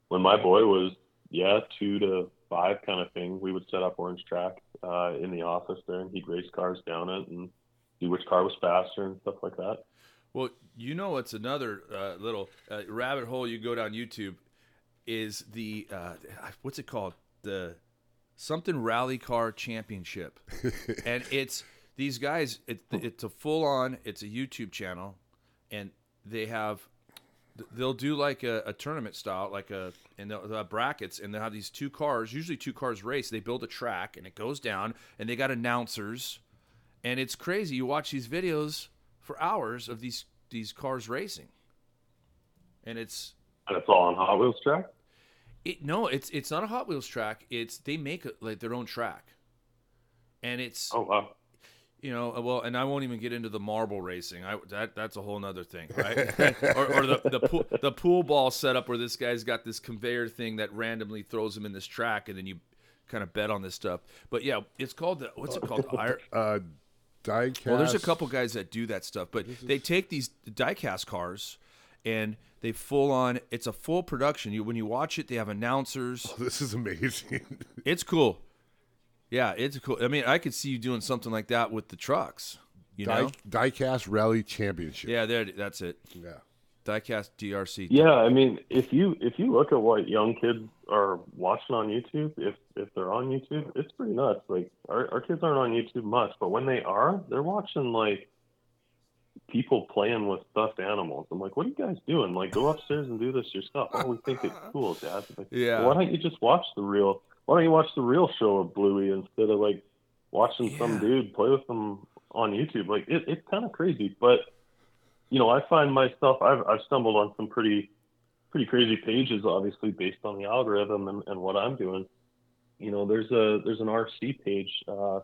when my boy was, yeah, two to five kind of thing, we would set up Orange Track uh, in the office there, and he'd race cars down it and see which car was faster and stuff like that. Well, you know what's another uh, little uh, rabbit hole you go down YouTube is the uh, what's it called, the something rally car championship, and it's these guys. It, it's a full on. It's a YouTube channel, and they have they'll do like a, a tournament style, like a and they'll, they'll have brackets, and they'll have these two cars. Usually two cars race. They build a track, and it goes down, and they got announcers, and it's crazy. You watch these videos for hours of these these cars racing, and it's and it's all on Hot Wheels track. It no, it's it's not a Hot Wheels track. It's they make it like their own track, and it's oh wow, you know well, and I won't even get into the marble racing. I that that's a whole nother thing, right? or or the the pool, the pool ball setup where this guy's got this conveyor thing that randomly throws him in this track, and then you kind of bet on this stuff. But yeah, it's called the what's it called? I, uh, diecast. Well, there's a couple guys that do that stuff, but they take these diecast cars and they full on. It's a full production. You when you watch it, they have announcers. Oh, this is amazing. It's cool. Yeah, it's cool. I mean, I could see you doing something like that with the trucks. You Die, know, Diecast Rally Championship. yeah, there. That's it. Yeah. Diecast D R C. yeah. I mean, if you if you look at what young kids are watching on YouTube, if if they're on YouTube, it's pretty nuts. Like our our kids aren't on YouTube much, but when they are, they're watching like people playing with stuffed animals. I'm like, what are you guys doing? Like, go upstairs and do this yourself. Oh, we think it's cool, Dad. Like, Yeah. why don't you just watch the real? Why don't you watch the real show of Bluey instead of like watching Yeah. some dude play with them on YouTube? Like, it, it's kind of crazy. But you know, I find myself I've I've stumbled on some pretty pretty crazy pages, obviously based on the algorithm and, and what I'm doing. You know, there's a there's an R C page. Uh,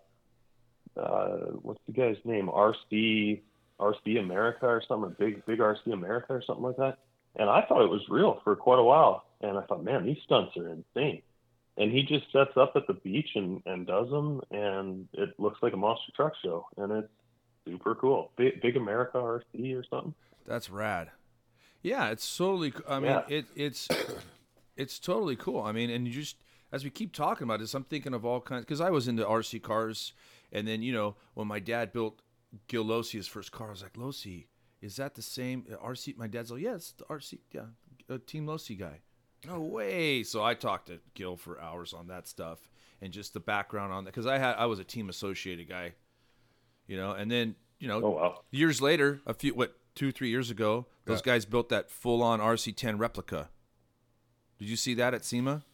uh, what's the guy's name? R C R C America or something, big big R C America or something like that. And I thought it was real for quite a while. And I thought, man, these stunts are insane. And he just sets up at the beach and, and does them, and it looks like a monster truck show, and it's super cool. Big, big America R C or something. That's rad. Yeah, it's totally. I mean, Yeah. it it's it's totally cool. I mean, and you just as we keep talking about this, I'm thinking of all kinds because I was into R C cars, and then you know when my dad built Gil Losi his first car, I was like, Losi, is that the same R C? My dad's like, yeah, it's the R C, yeah, a Team Losi guy. No way. So I talked to Gil for hours on that stuff and just the background on that because I had I was a Team Associated guy, you know, and then you know Oh wow. years later, a few what two three years ago, those Yeah. guys built that full on R C ten replica. Did you see that at SEMA?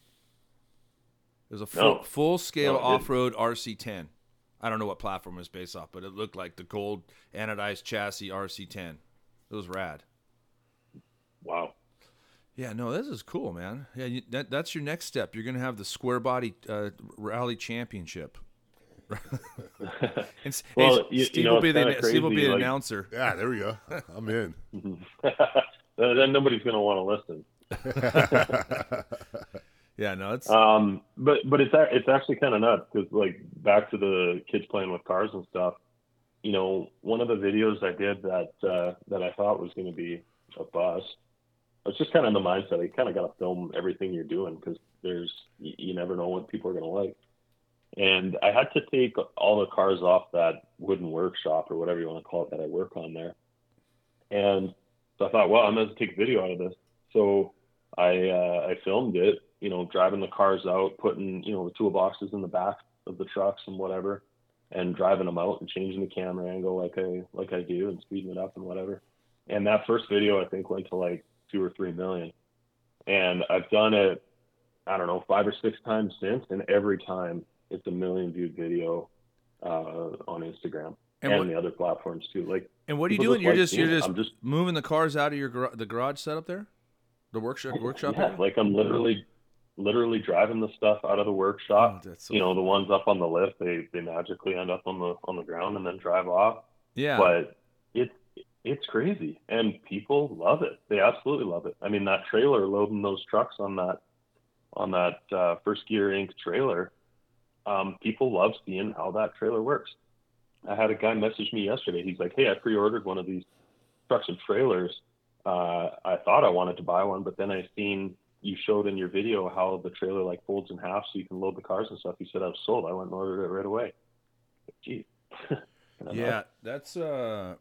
It was a full No. full scale No, I didn't. off road R C ten. I don't know what platform it was based off, but it looked like the gold anodized chassis R C ten. It was rad. Wow. Yeah, no, this is cool, man. Yeah, you, that, that's your next step. You're gonna have the square body uh, rally championship. and, s- Well, hey, you- you Steve know, will be it's the kinda Steve will be crazy, an like- announcer. Yeah, there we go. I'm in. then then nobody's going to want to listen. Yeah, no, it's Um, but but it's a- it's actually kind of nuts because like back to the kids playing with cars and stuff. You know, one of the videos I did that uh, that I thought was going to be a bust. It's just kind of the mindset. You kind of got to film everything you're doing because there's you, you never know what people are going to like. And I had to take all the cars off that wooden workshop or whatever you want to call it that I work on there. And so I thought, well, I'm going to take a video out of this. So I uh, I filmed it, you know, driving the cars out, putting, you know, the toolboxes in the back of the trucks and whatever, and driving them out and changing the camera angle like I like I do and speeding it up and whatever. And that first video I think went to like two or three million. And I've done it, I don't know, five or six times since, and every time it's a million viewed video uh, on Instagram And and, what- the other platforms too. Like, and what are you people doing? You're like just you're seeing it. just, I'm just moving the cars out of your gar- the garage setup there, the workshop workshop yeah, area? like I'm literally literally driving the stuff out of the workshop. Oh, that's so you know, the ones up on the lift, they they magically end up on the on the ground and then drive off. Yeah, But it's it's crazy, and people love it. They absolutely love it. I mean, that trailer loading those trucks on that on that uh, First Gear Incorporated trailer, um, people love seeing how that trailer works. I had a guy message me yesterday. He's like, "Hey, I pre-ordered one of these trucks and trailers. Uh, I thought I wanted to buy one, but then I seen you showed in your video how the trailer like folds in half so you can load the cars and stuff. You said I was sold. I went and ordered it right away. Gee. Yeah, that's uh,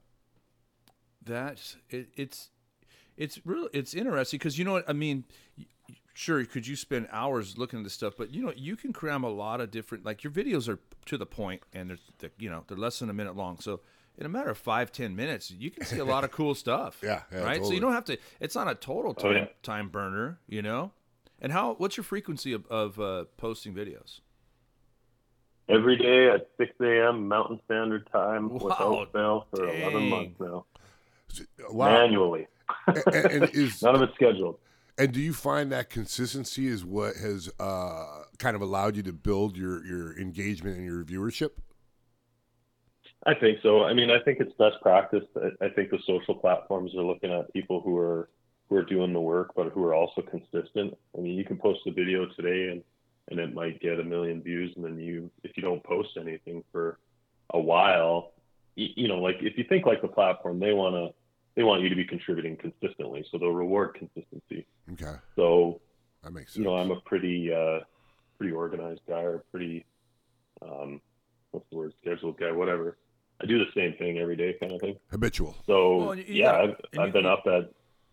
that's it, it's it's really it's interesting because you know what I mean. Sure, could you spend hours looking at this stuff, but you know you can cram a lot of different. Like your videos are to the point, and they're, they're you know they're less than a minute long. So in a matter of five ten minutes, you can see a lot of cool stuff. Yeah, yeah, right. Totally. So you don't have to. It's not a total time, Oh, yeah. time burner, you know. And how? What's your frequency of, of uh, posting videos? Every day at six a.m. Mountain Standard Time Wow, without fail for dang. eleven months now. Wow. Manually. and, and is None of it's scheduled. And do you find that consistency is what has uh, kind of allowed you to build your, your engagement and your viewership? I think so. I mean, I think it's best practice. I, I think the social platforms are looking at people who are who are doing the work, but who are also consistent. I mean, you can post a video today and, and it might get a million views, and then you, if you don't post anything for a while, you, you know, like if you think like the platform, they want to they want you to be contributing consistently, so they'll reward consistency. Okay, So that makes sense. You know, I'm a pretty uh, pretty organized guy, or pretty um, what's the word, scheduled guy, whatever. I do the same thing every day, kind of thing. Habitual. So Well, you yeah, got- I've, and I've you- been up at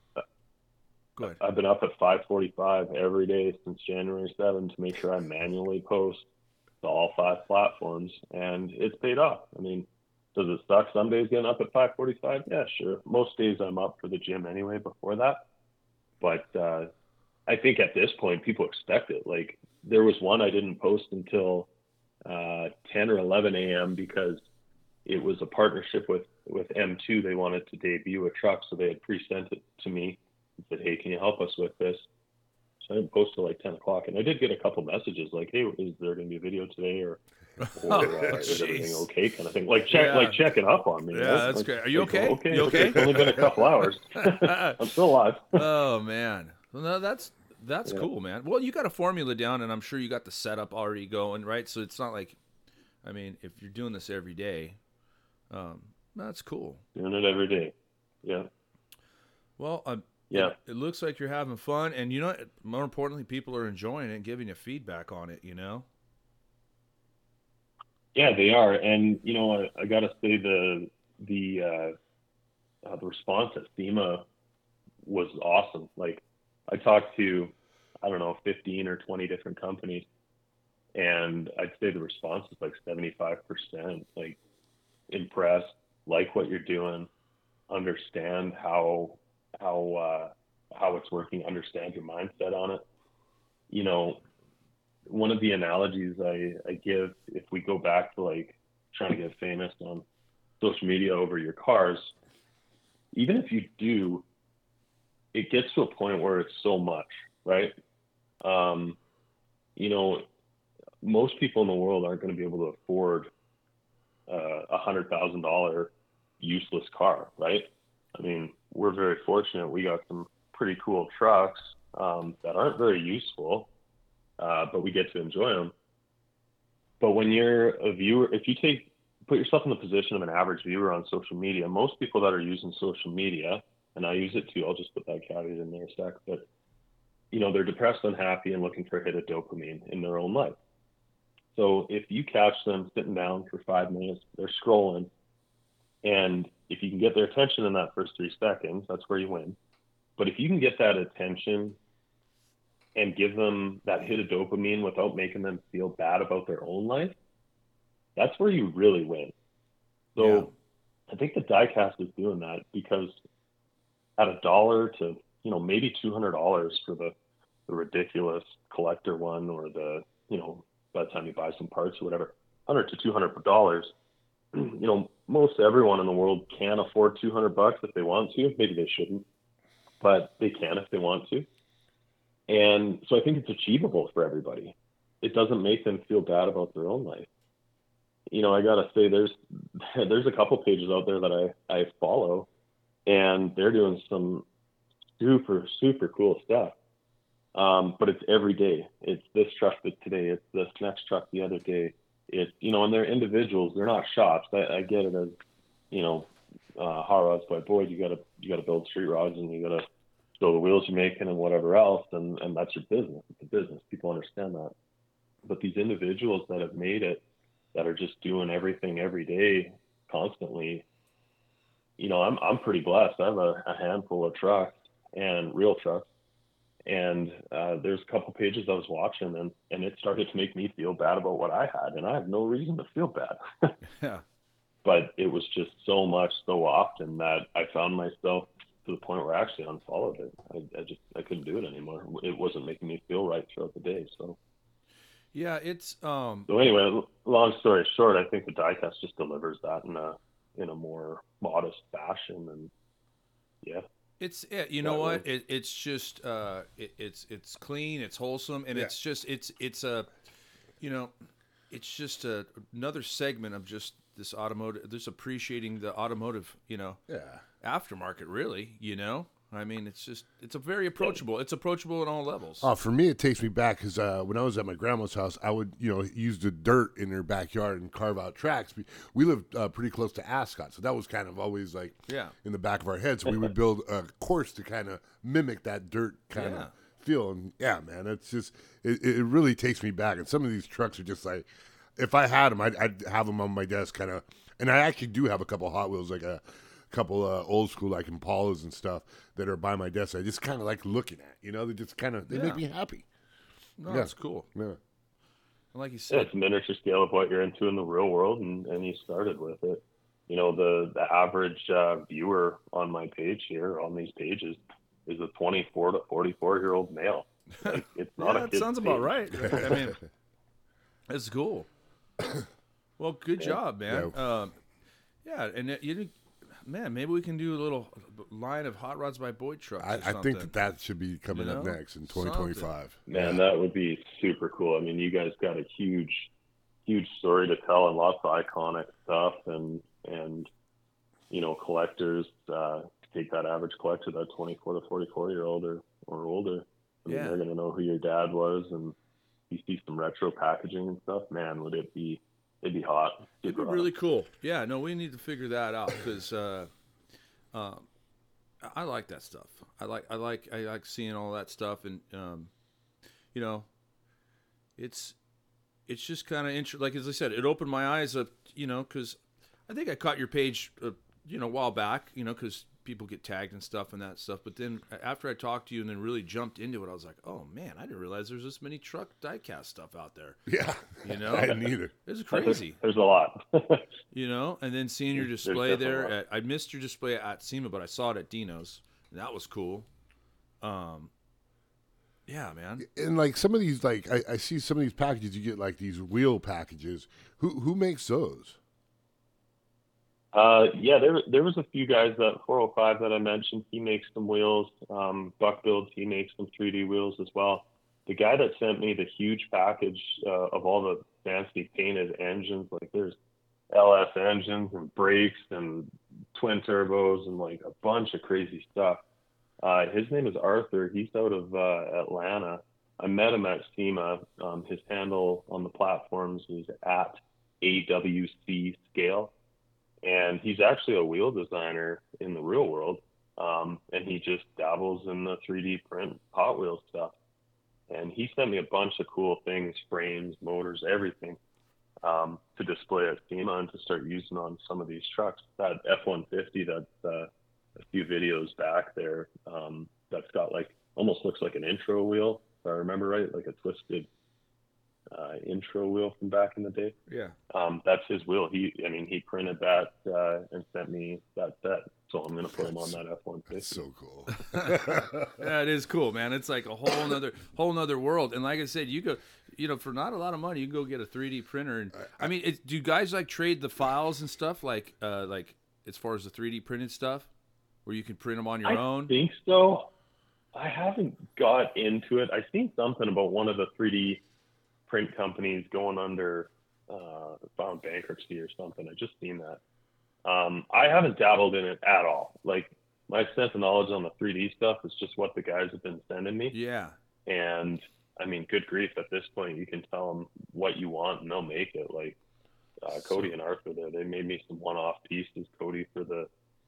Go ahead. I've been up at five forty-five every day since January seventh to make sure I manually post to all five platforms, and it's paid off. I mean, does it suck some days getting up at five forty-five? Yeah, sure. Most days I'm up for the gym anyway before that. But uh, I think at this point people expect it. Like there was one I didn't post until uh, ten or eleven a.m. because it was a partnership with, with M two. They wanted to debut a truck, so they had pre-sent it to me and said, hey, can you help us with this? So I didn't post till like ten o'clock. And I did get a couple messages like, hey, is there going to be a video today? Or, or uh, is everything Jeez. okay? Kind of thing. Like, check, Yeah. like checking up on me. Yeah, right? that's Like, great. Are you like, okay? Okay. You okay? It's only been a couple hours. I'm still alive. Oh man, well, no, that's that's Yeah. cool, man. Well, you got a formula down, and I'm sure you got the setup already going, right? So it's not like, I mean, if you're doing this every day, um, that's cool. Doing it every day. Yeah. Well, um, Yeah. it, it looks like you're having fun, and you know, what? More importantly, people are enjoying it and giving you feedback on it. You know. Yeah, they are. And, you know, I, I got to say the, the, uh, uh, the response at SEMA was awesome. Like I talked to, I don't know, fifteen or twenty different companies, and I'd say the response is like seventy-five percent, like impressed, like what you're doing, understand how, how, uh, how it's working, understand your mindset on it. You know, one of the analogies I, I give, if we go back to like trying to get famous on social media over your cars, even if you do, it gets to a point where it's so much, right? Um, you know, most people in the world aren't going to be able to afford uh, a hundred thousand dollar useless car, right? I mean, we're very fortunate. We got some pretty cool trucks um, that aren't very useful, uh, but we get to enjoy them. But when you're a viewer, if you take put yourself in the position of an average viewer on social media, most people that are using social media, and I use it too, I'll just put that caveat in there a sec, but you know, they're depressed, unhappy, and looking for a hit of dopamine in their own life. So if you catch them sitting down for five minutes, they're scrolling, and if you can get their attention in that first three seconds, that's where you win. But if you can get that attention and give them that hit of dopamine without making them feel bad about their own life, that's where you really win. So Yeah. I think the diecast is doing that, because at a dollar to, you know, maybe two hundred dollars for the, the ridiculous collector one, or the, you know, by the time you buy some parts or whatever, one hundred to two hundred dollars, you know, most everyone in the world can afford two hundred bucks if they want to. Maybe they shouldn't, but they can if they want to. And so I think it's achievable for everybody. It doesn't make them feel bad about their own life. You know, I gotta say, there's there's a couple pages out there that I, I follow, and they're doing some super, super cool stuff. Um, but it's every day. It's this truck that today, it's this next truck the other day. It's, you know, and they're individuals, they're not shops. I, I get it as, you know, uh, hot rods by Boyd, you gotta you gotta build street rods, and you gotta show the wheels you're making and whatever else, and, and that's your business. It's a business. People understand that. But these individuals that have made it, that are just doing everything every day, constantly, you know, I'm I'm pretty blessed. I have a, a handful of trucks and real trucks, and uh, there's a couple pages I was watching, and and it started to make me feel bad about what I had, and I have no reason to feel bad. Yeah. But it was just so much, so often that I found myself to the point where I actually unfollowed it. I, I just I couldn't do it anymore. It wasn't making me feel right throughout the day. So Yeah, it's um. so anyway, long story short, I think the diecast just delivers that in a in a more modest fashion, and yeah. It's it, you know what? It, it's just uh, it, it's it's clean, it's wholesome, and Yeah. it's just it's it's a, you know, it's just a, another segment of just this automotive, this appreciating the automotive, you know, Yeah. aftermarket. Really, you know, I mean, it's just it's a very approachable. It's approachable at all levels. Oh, for me, it takes me back because uh, when I was at my grandma's house, I would, you know, use the dirt in her backyard and carve out tracks. We, we lived uh, pretty close to Ascot, so that was kind of always like Yeah. in the back of our heads. So we would build a course to kind of mimic that dirt kind Yeah. of feel. And yeah, man, it's just it, it really takes me back. And some of these trucks are just like, if I had them, I'd, I'd have them on my desk, kind of. And I actually do have a couple Hot Wheels, like a couple uh, old school like Impalas and stuff that are by my desk. I just kind of like looking at, you know, they just kind of they Yeah. make me happy. No, Yeah. it's cool. Yeah. And like you Yeah, said, it's a miniature scale of what you're into in the real world, and, and you started with it. You know, the, the average uh, viewer on my page here, on these pages, is a twenty-four to forty-four year old male. Like, it's yeah, not a that kid's sounds about page. right. I mean, it's cool. Well, good job, man. Yeah. Um, yeah, and it, you, man, maybe we can do a little line of Hot Rods by Boyd trucks. I, or I think something. that that should be coming You up know? next in twenty twenty-five. Man, Yeah. that would be super cool. I mean, you guys got a huge, huge story to tell and lots of iconic stuff, and and you know, collectors uh, take that average collector, that twenty-four to forty-four year old or, or older. I mean, Yeah. they're gonna know who your dad was, and you see some retro packaging and stuff. Man, would it be? It'd be hot. It'd be Super really hot. cool. Yeah, no, we need to figure that out because uh, um, I I like that stuff. I like I like I like seeing all that stuff, and um, you know, it's it's just kind of interesting. Like as I said, it opened my eyes up. You know, because I think I caught your page, uh, you know, a while back. You know, because people get tagged and stuff and that stuff. But then after I talked to you and then really jumped into it, I was like, oh man, I didn't realize there's this many truck diecast stuff out there. Yeah. You know? I didn't either. It's crazy. There's a lot. You know, and then seeing your There's display definitely there, a lot. at, I missed your display at SEMA, but I saw it at Dino's, and that was cool. Um, yeah, man. And like some of these, like I, I see some of these packages, you get like these wheel packages. Who who makes those? Uh, yeah, there there was a few guys that four oh five that I mentioned. He makes some wheels. Um, Buck Builds, he makes some three D wheels as well. The guy that sent me the huge package uh, of all the fancy painted engines, like there's L S engines and brakes and twin turbos and like a bunch of crazy stuff. Uh, his name is Arthur. He's out of uh, Atlanta. I met him at SEMA. Um, his handle on the platforms is at A W C Scale. And he's actually a wheel designer in the real world. Um, and he just dabbles in the three D print Hot Wheels stuff. And he sent me a bunch of cool things, frames, motors, everything, um, to display at SEMA and to start using on some of these trucks. That F one fifty that's uh, a few videos back there, um, that's got like, almost looks like an intro wheel, if I remember right, like a twisted uh, intro wheel from back in the day. Yeah. Um, that's his wheel. He, I mean, he printed that uh, and sent me that set. So I'm going to put him on that F one fifty. That's so cool. Yeah, it is cool, man. It's like a whole nother whole nother world. And like I said, you go, you know, for not a lot of money, you can go get a three D printer. And I mean, it, do you guys like trade the files and stuff, like uh, like as far as the three D printed stuff, where you can print them on your I own? think so. I haven't got into it. I seen something about one of the three D print companies going under uh, found bankruptcy or something. I just seen that. Um, I haven't dabbled in it at all. Like my extent of knowledge on the three D stuff is just what the guys have been sending me. Yeah. And I mean, good grief, at this point, you can tell them what you want and they'll make it. Like uh, Cody and Arthur there, they made me some one-off pieces. Cody for the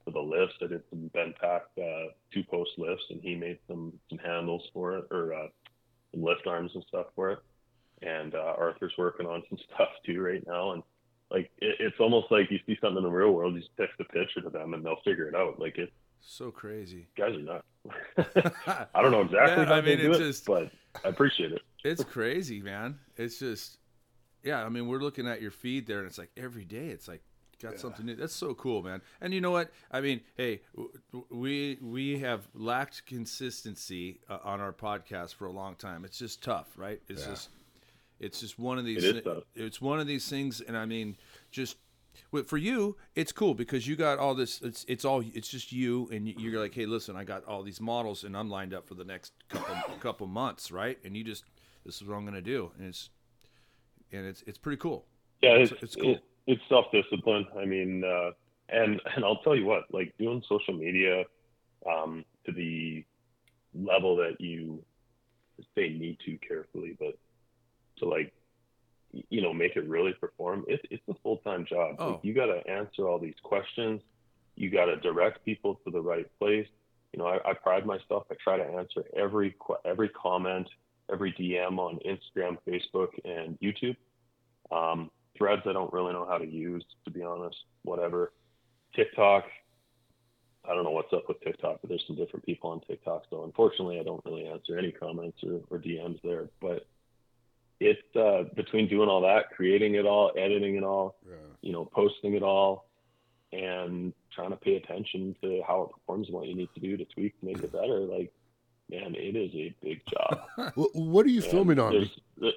for the lifts. I did some Ben Pack uh, two post lifts, and he made some some handles for it, or uh, some lift arms and stuff for it. And uh, Arthur's working on some stuff too right now. And like it, it's almost like you see something in the real world, you just text a picture to them, and they'll figure it out. Like it's so crazy. Guys are nuts. I don't know exactly yeah, how I mean, they do it's it, just, but I appreciate it. It's crazy, man. It's just, yeah. I mean, we're looking at your feed there, and it's like every day, it's like got yeah. something new. That's so cool, man. And you know what? I mean, hey, we we have lacked consistency uh, on our podcast for a long time. It's just tough, right? It's yeah. just, it's just one of these. It is tough. It's one of these things, and I mean, just. For you, it's cool because you got all this. It's it's all it's just you, and you're like, hey, listen, I got all these models, and I'm lined up for the next couple couple months, right? And you just, this is what I'm gonna do, and it's and it's it's pretty cool. Yeah, it's it's, it's cool. It, it's self discipline. I mean, uh, and and I'll tell you what, like doing social media um, to the level that you say need to carefully, but to like. You know, make it really perform. It, it's a full-time job. Oh. Like, you got to answer all these questions. You got to direct people to the right place. You know, I, I pride myself. I try to answer every every comment, every D M on Instagram, Facebook, and YouTube. Um, threads I don't really know how to use, to be honest. Whatever. TikTok, I don't know what's up with TikTok, but there's some different people on TikTok. So unfortunately, I don't really answer any comments or, or D Ms there. But it's uh, between doing all that, creating it all, editing it all, yeah. you know, posting it all, and trying to pay attention to how it performs and what you need to do to tweak to make it better. Like, man, it is a big job. What are you and filming on? The,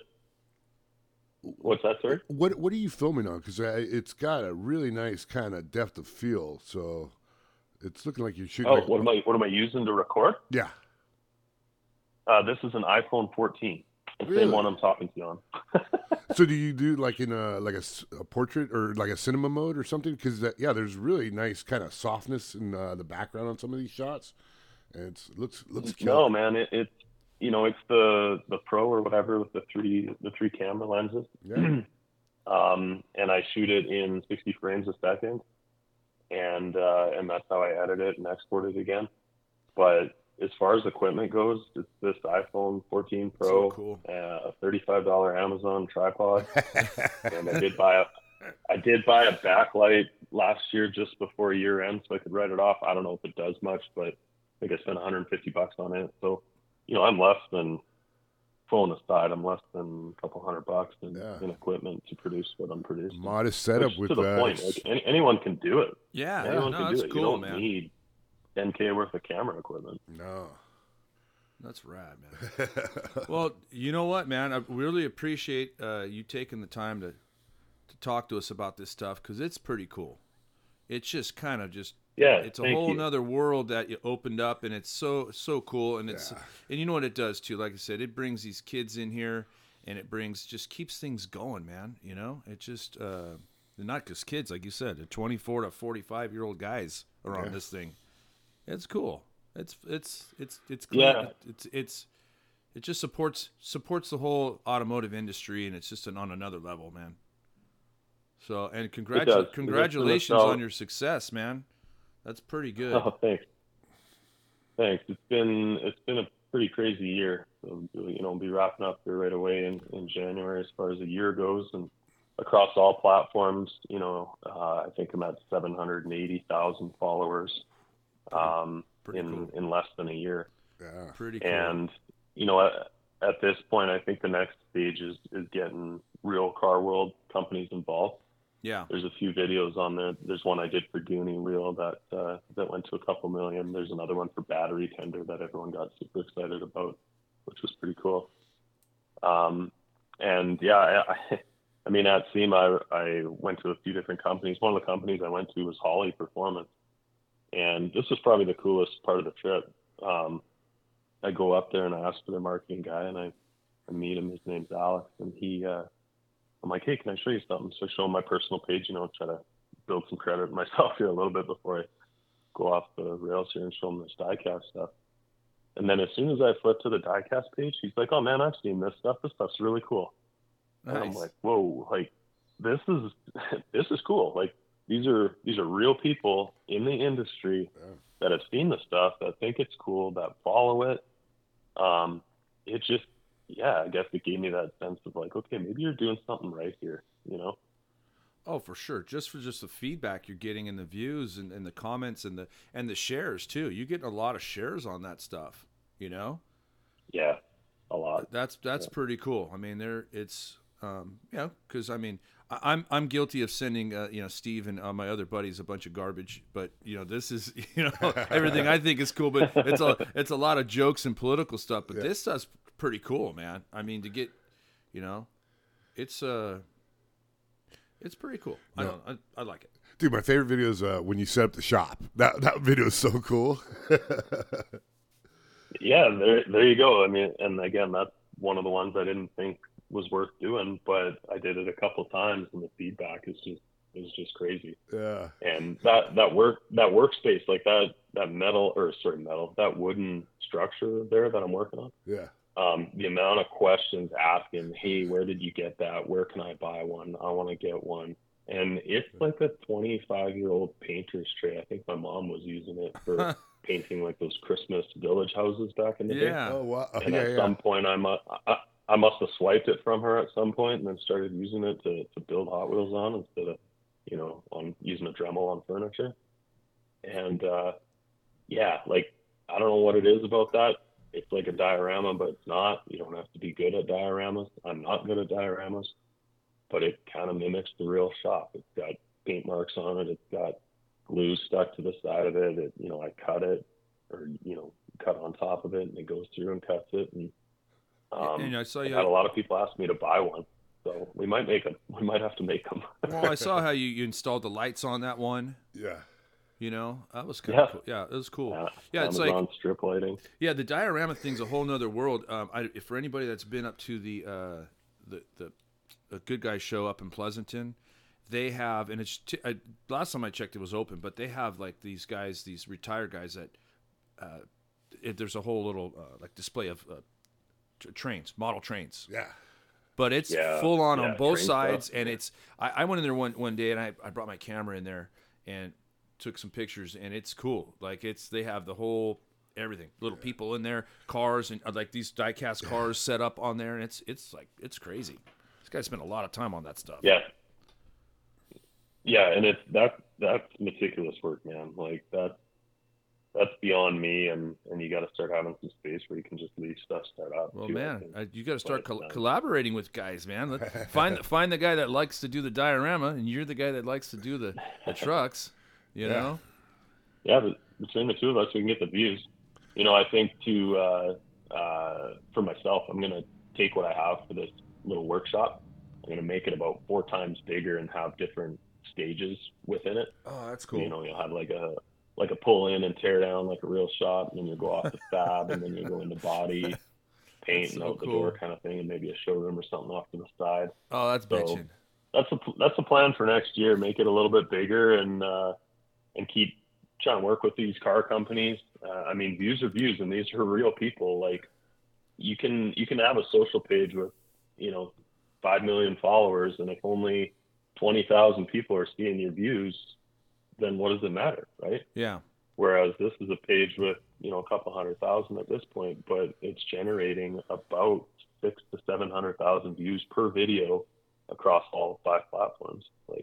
what's that, sir? What What are you filming on? Because it's got a really nice kind of depth of field. So it's looking like you're shooting. Oh, like, what am I? What am I using to record? Yeah. Uh, this is an iPhone fourteen. The really? Same one I'm talking to you on. So do you do like in a like a, a portrait or like a cinema mode or something? Because yeah, there's really nice kind of softness in uh, the background on some of these shots, and it's, it looks looks cute. No, man, it, it's you know it's the the Pro or whatever with the three the three camera lenses. Yeah. um, and I shoot it in sixty frames a second, and uh, and that's how I edit it and export it again. But as far as equipment goes, it's this iPhone fourteen Pro, so cool. uh, a thirty-five dollars Amazon tripod, and I did buy a, I did buy a backlight last year just before year end, so I could write it off. I don't know if it does much, but I think I spent one hundred fifty bucks on it. So, you know, I'm less than, phone aside, I'm less than a couple hundred bucks in, yeah. in equipment to produce what I'm producing. Modest setup with to the that. point. Like, any, anyone can do it. Yeah, anyone no, can that's do it. cool, you don't man. need ten K worth of camera equipment. No. That's rad, man. Well, you know what, man? I really appreciate uh, you taking the time to, to talk to us about this stuff because it's pretty cool. It's just kind of just yeah. It's a thank whole you. nother world that you opened up, and it's so so cool. And it's Yeah. and you know what it does too. Like I said, it brings these kids in here, and it brings just keeps things going, man. You know, it just uh, not just kids, like you said, the twenty-four to forty-five year old guys are on Yeah. this thing. It's cool. It's it's it's it's Yeah. it's it's it just supports supports the whole automotive industry, and it's just an, on another level, man. So and It congratu- does. congratulations It does. on your success, man. That's pretty good. Oh, thanks. Thanks. It's been it's been a pretty crazy year. So, you know, be wrapping up here right away in, in January as far as the year goes, and across all platforms. You know, uh, I think I'm at seven hundred eighty thousand followers. Um, Pretty in, cool. in less than a year. Yeah. Pretty cool. And, you know, at, at this point, I think the next stage is, is getting real car world companies involved. Yeah. There's a few videos on there. There's one I did for Goonie Reel that, uh, that went to a couple million. There's another one for Battery Tender that everyone got super excited about, which was pretty cool. Um, and yeah, I, I mean, at SEMA, I, I went to a few different companies. One of the companies I went to was Holley Performance. And this was probably the coolest part of the trip. Um, I go up there and I ask for their marketing guy, and I, I meet him. His name's Alex, and he, uh, I'm like, hey, can I show you something? So I show him my personal page, you know, try to build some credit myself here a little bit before I go off the rails here and show him this diecast stuff. And then as soon as I flip to the diecast page, he's like, oh man, I've seen this stuff. This stuff's really cool. Nice. And I'm like, whoa, like this is this is cool. Like, these are these are real people in the industry Yeah. that have seen the stuff, that think it's cool, that follow it. Um, it just, yeah, I guess it gave me that sense of like, okay, maybe you're doing something right here, you know? Oh, for sure. Just for just the feedback you're getting and the views and, and the comments and the and the shares too. You get a lot of shares on that stuff, you know? Yeah, a lot. That's that's Yeah. pretty cool. I mean, there it's um, you know, because I mean, I, I'm I'm guilty of sending uh, you know Steve and uh, my other buddies a bunch of garbage, but you know this is you know everything I think is cool, but it's a it's a lot of jokes and political stuff. But Yeah. this stuff's pretty cool, man. I mean, to get you know, it's uh, it's pretty cool. I No. don't I, I like it. Dude, my favorite video is uh, when you set up the shop. That that video is so cool. Yeah, there, there you go. I mean, and again, that's one of the ones I didn't think was worth doing, but I did it a couple times, and the feedback is just is just crazy. Yeah. And that that work that workspace, like that that metal or sorry metal that wooden structure there that I'm working on. Yeah. Um, the amount of questions asking, hey, where did you get that? Where can I buy one? I want to get one. And it's like a twenty-five year old painter's tray. I think my mom was using it for painting like those Christmas village houses back in the day. Yeah. Oh wow. Oh, And yeah, at yeah. some point, I, mu- I, I must have swiped it from her at some point and then started using it to, to build Hot Wheels on instead of, you know, on using a Dremel on furniture. And uh, yeah, like, I don't know what it is about that. It's like a diorama, but it's not. You don't have to be good at dioramas. I'm not good at dioramas, but it kind of mimics the real shop. It's got paint marks on it. It's got glue stuck to the side of it. It, you know, I cut it, or you know, cut on top of it, and it goes through and cuts it. And um, And I saw I you. had a lot of people ask me to buy one, so we might make them. We might have to make them. Well, I saw how you, you installed the lights on that one. Yeah. You know, that was kind of Yeah. cool. Yeah, it was cool. Yeah, Yeah, it's Amazon like strip lighting. yeah, the diorama thing's a whole nother world. Um, I, if for anybody that's been up to the uh, the the, the Good Guys show up in Pleasanton, they have, and it's t- I, last time I checked it was open, but they have like these guys, these retired guys that uh, it, there's a whole little uh, like display of uh, t- trains, model trains. Yeah. But it's Yeah, full on yeah, on both train sides, stuff. and it's. I, I went in there one one day, and I, I brought my camera in there and took some pictures, and it's cool. Like it's they have the whole everything, little people in there, cars, and uh, like these die-cast cars set up on there, and it's it's like it's crazy. This guy spent a lot of time on that stuff. Yeah. Yeah, and it's that that's meticulous work, man. Like that that's beyond me, and and you got to start having some space where you can just leave stuff start up. Well, too, I man, think. uh, you got to start it's col- done. collaborating with guys, man. Let, find find the guy that likes to do the diorama, and you're the guy that likes to do the, the trucks. You Yeah. know. Yeah, but between the two of us, we can get the views. You know, I think to uh, uh, for myself, I'm gonna take what I have for this little workshop. I'm gonna make it about four times bigger and have different stages within it. Oh, that's You know, you'll have like a like a pull in and tear down like a real shop, and then you'll go off the fab, and then you'll go into body paint That's and so out the cool. door kind of thing, and maybe a showroom or something off to the side. Oh, that's So- bitching. That's the that's the plan for next year. Make it a little bit bigger and uh, and keep trying to work with these car companies. Uh, I mean, views are views, and these are real people. Like you can you can have a social page with you know five million followers, and if only twenty thousand people are seeing your views, then what does it matter, right? Yeah. Whereas this is a page with you know a couple hundred thousand at this point, but it's generating about six to seven hundred thousand views per video across all five platforms. Like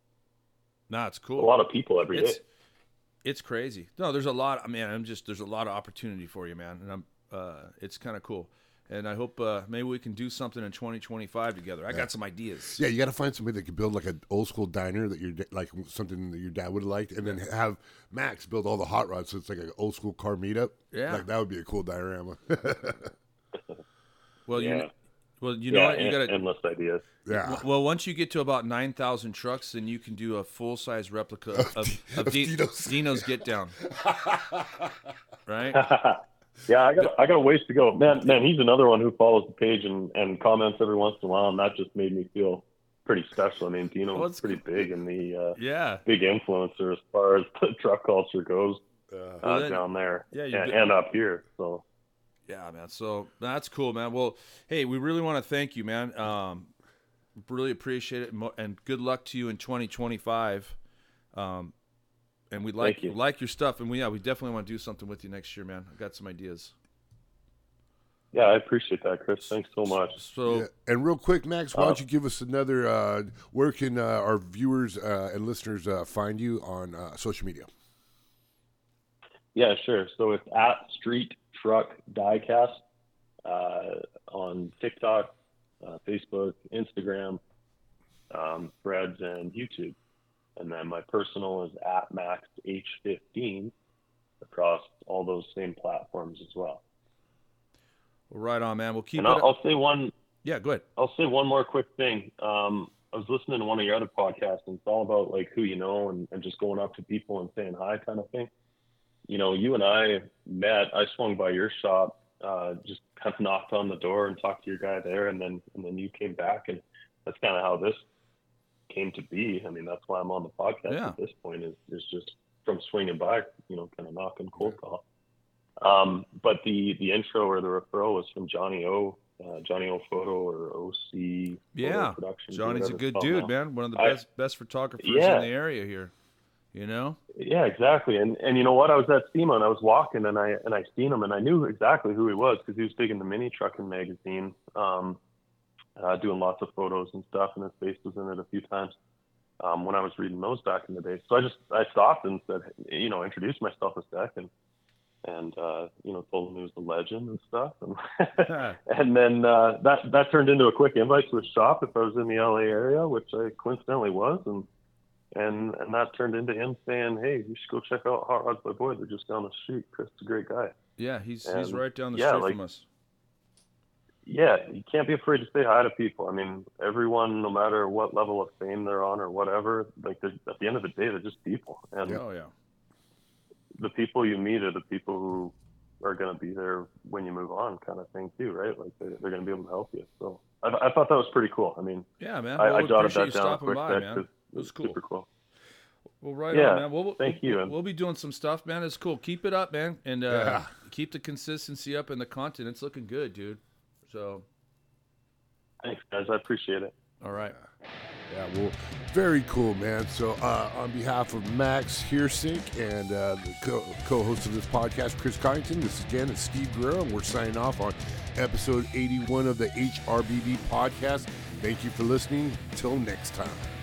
No, it's a cool. lot of people every day. It's it's crazy. No, there's a lot. I mean, I'm just there's a lot of opportunity for you, man, and I'm. Uh, it's kind of cool, and I hope uh, maybe we can do something in twenty twenty-five together. I got some ideas. Yeah, you got to find somebody that can build like an old school diner that you're like something that your dad would have liked, and then have Max build all the hot rods, so it's like an old school car meetup. Yeah. like that would be a cool diorama. Well, you Yeah. kn- well you know yeah, what you en- got to. endless ideas. yeah, Well, once you get to about nine thousand trucks, then you can do a full size replica of, of, of of Di- Dino's. Dino's Get Down. Right? Yeah, I got I got a ways to go. Man, man, he's another one who follows the page and, and comments every once in a while, and that just made me feel pretty special. I mean, Dino's Well, it's pretty big in the uh, Yeah. big influencer as far as the truck culture goes uh, uh, Well, then- down there yeah, and, you get- and up here. So Yeah, man. So that's cool, man. Well, hey, we really want to thank you, man. Um, really appreciate it, and mo- and good luck to you in twenty twenty-five. Um, and we like you. like your stuff, and we yeah we definitely want to do something with you next year, man. I got some ideas. Yeah, I appreciate that, Chris. Thanks so much. So Yeah. And real quick, Max, why Uh, don't you give us another? Uh, where can uh, our viewers uh, and listeners uh, find you on uh, social media? Yeah, sure. So it's at Street Truck Diecast uh, on TikTok, uh, Facebook, Instagram, um, Threads, and YouTube. And then my personal is at Max H fifteen across all those same platforms as well. well, right on, man. We'll keep And it. I'll, I'll say one. Yeah, go ahead. I'll say one more quick thing. Um, I was listening to one of your other podcasts, and it's all about like who you know and, and just going up to people and saying hi, kind of thing. You know, you and I met. I swung by your shop, uh, just kind of knocked on the door and talked to your guy there, and then and then you came back, and that's kind of how this came to be. I mean, that's why I'm on the podcast Yeah. at this point. Is is just from swinging by, you know, kind of knocking cold call. Um, but the the intro or the referral was from Johnny O, uh, Johnny O Photo or O C Yeah, Productions. or Johnny's a whatever good it's called dude, now. man. One of the I- best best photographers Yeah. in the area here. You know? Yeah, exactly. And and you know what? I was at SEMA and I was walking and I and I seen him and I knew exactly who he was because he was big in the Mini Trucking magazine, um, uh, doing lots of photos and stuff, and his face was in it a few times um, when I was reading those back in the day. So I just I stopped and said, you know, introduced myself a sec and and uh, you know told him he was a legend and stuff, and and then uh, that that turned into a quick invite to his shop if I was in the L A area, which I coincidentally was, and. And and that turned into him saying, "Hey, you should go check out Hot Rods by Boyd. They're just down the street. Chris is a great guy." Yeah, he's he's And, right down the yeah, street like- from us. Yeah, you can't be afraid to say hi to people. I mean, everyone, no matter what level of fame they're on or whatever, like they're, at the end of the day, they're just people. And Oh yeah. the people you meet are the people who are going to be there when you move on, kind of thing too, right? Like they're, they're going to be able to help you. So I, I thought that was pretty cool. I mean, Yeah, man. I, Well, I we jotted appreciate that you down stopping quick by, there man. 'cause It was it's cool. super cool. Well, right Yeah, on, man. We'll, thank we'll, you, and- We'll be doing some stuff, man. It's cool. Keep it up, man, and uh, Yeah. keep the consistency up in the content. It's looking good, dude. So, Thanks, guys. I appreciate it. all right. Yeah, well, very cool, man. So, uh, on behalf of Max Heersink and uh, the co- co-host of this podcast, Chris Connington, this is again Steve Guerrero, and we're signing off on episode eighty-one of the H R B B podcast. Thank you for listening. Till next time.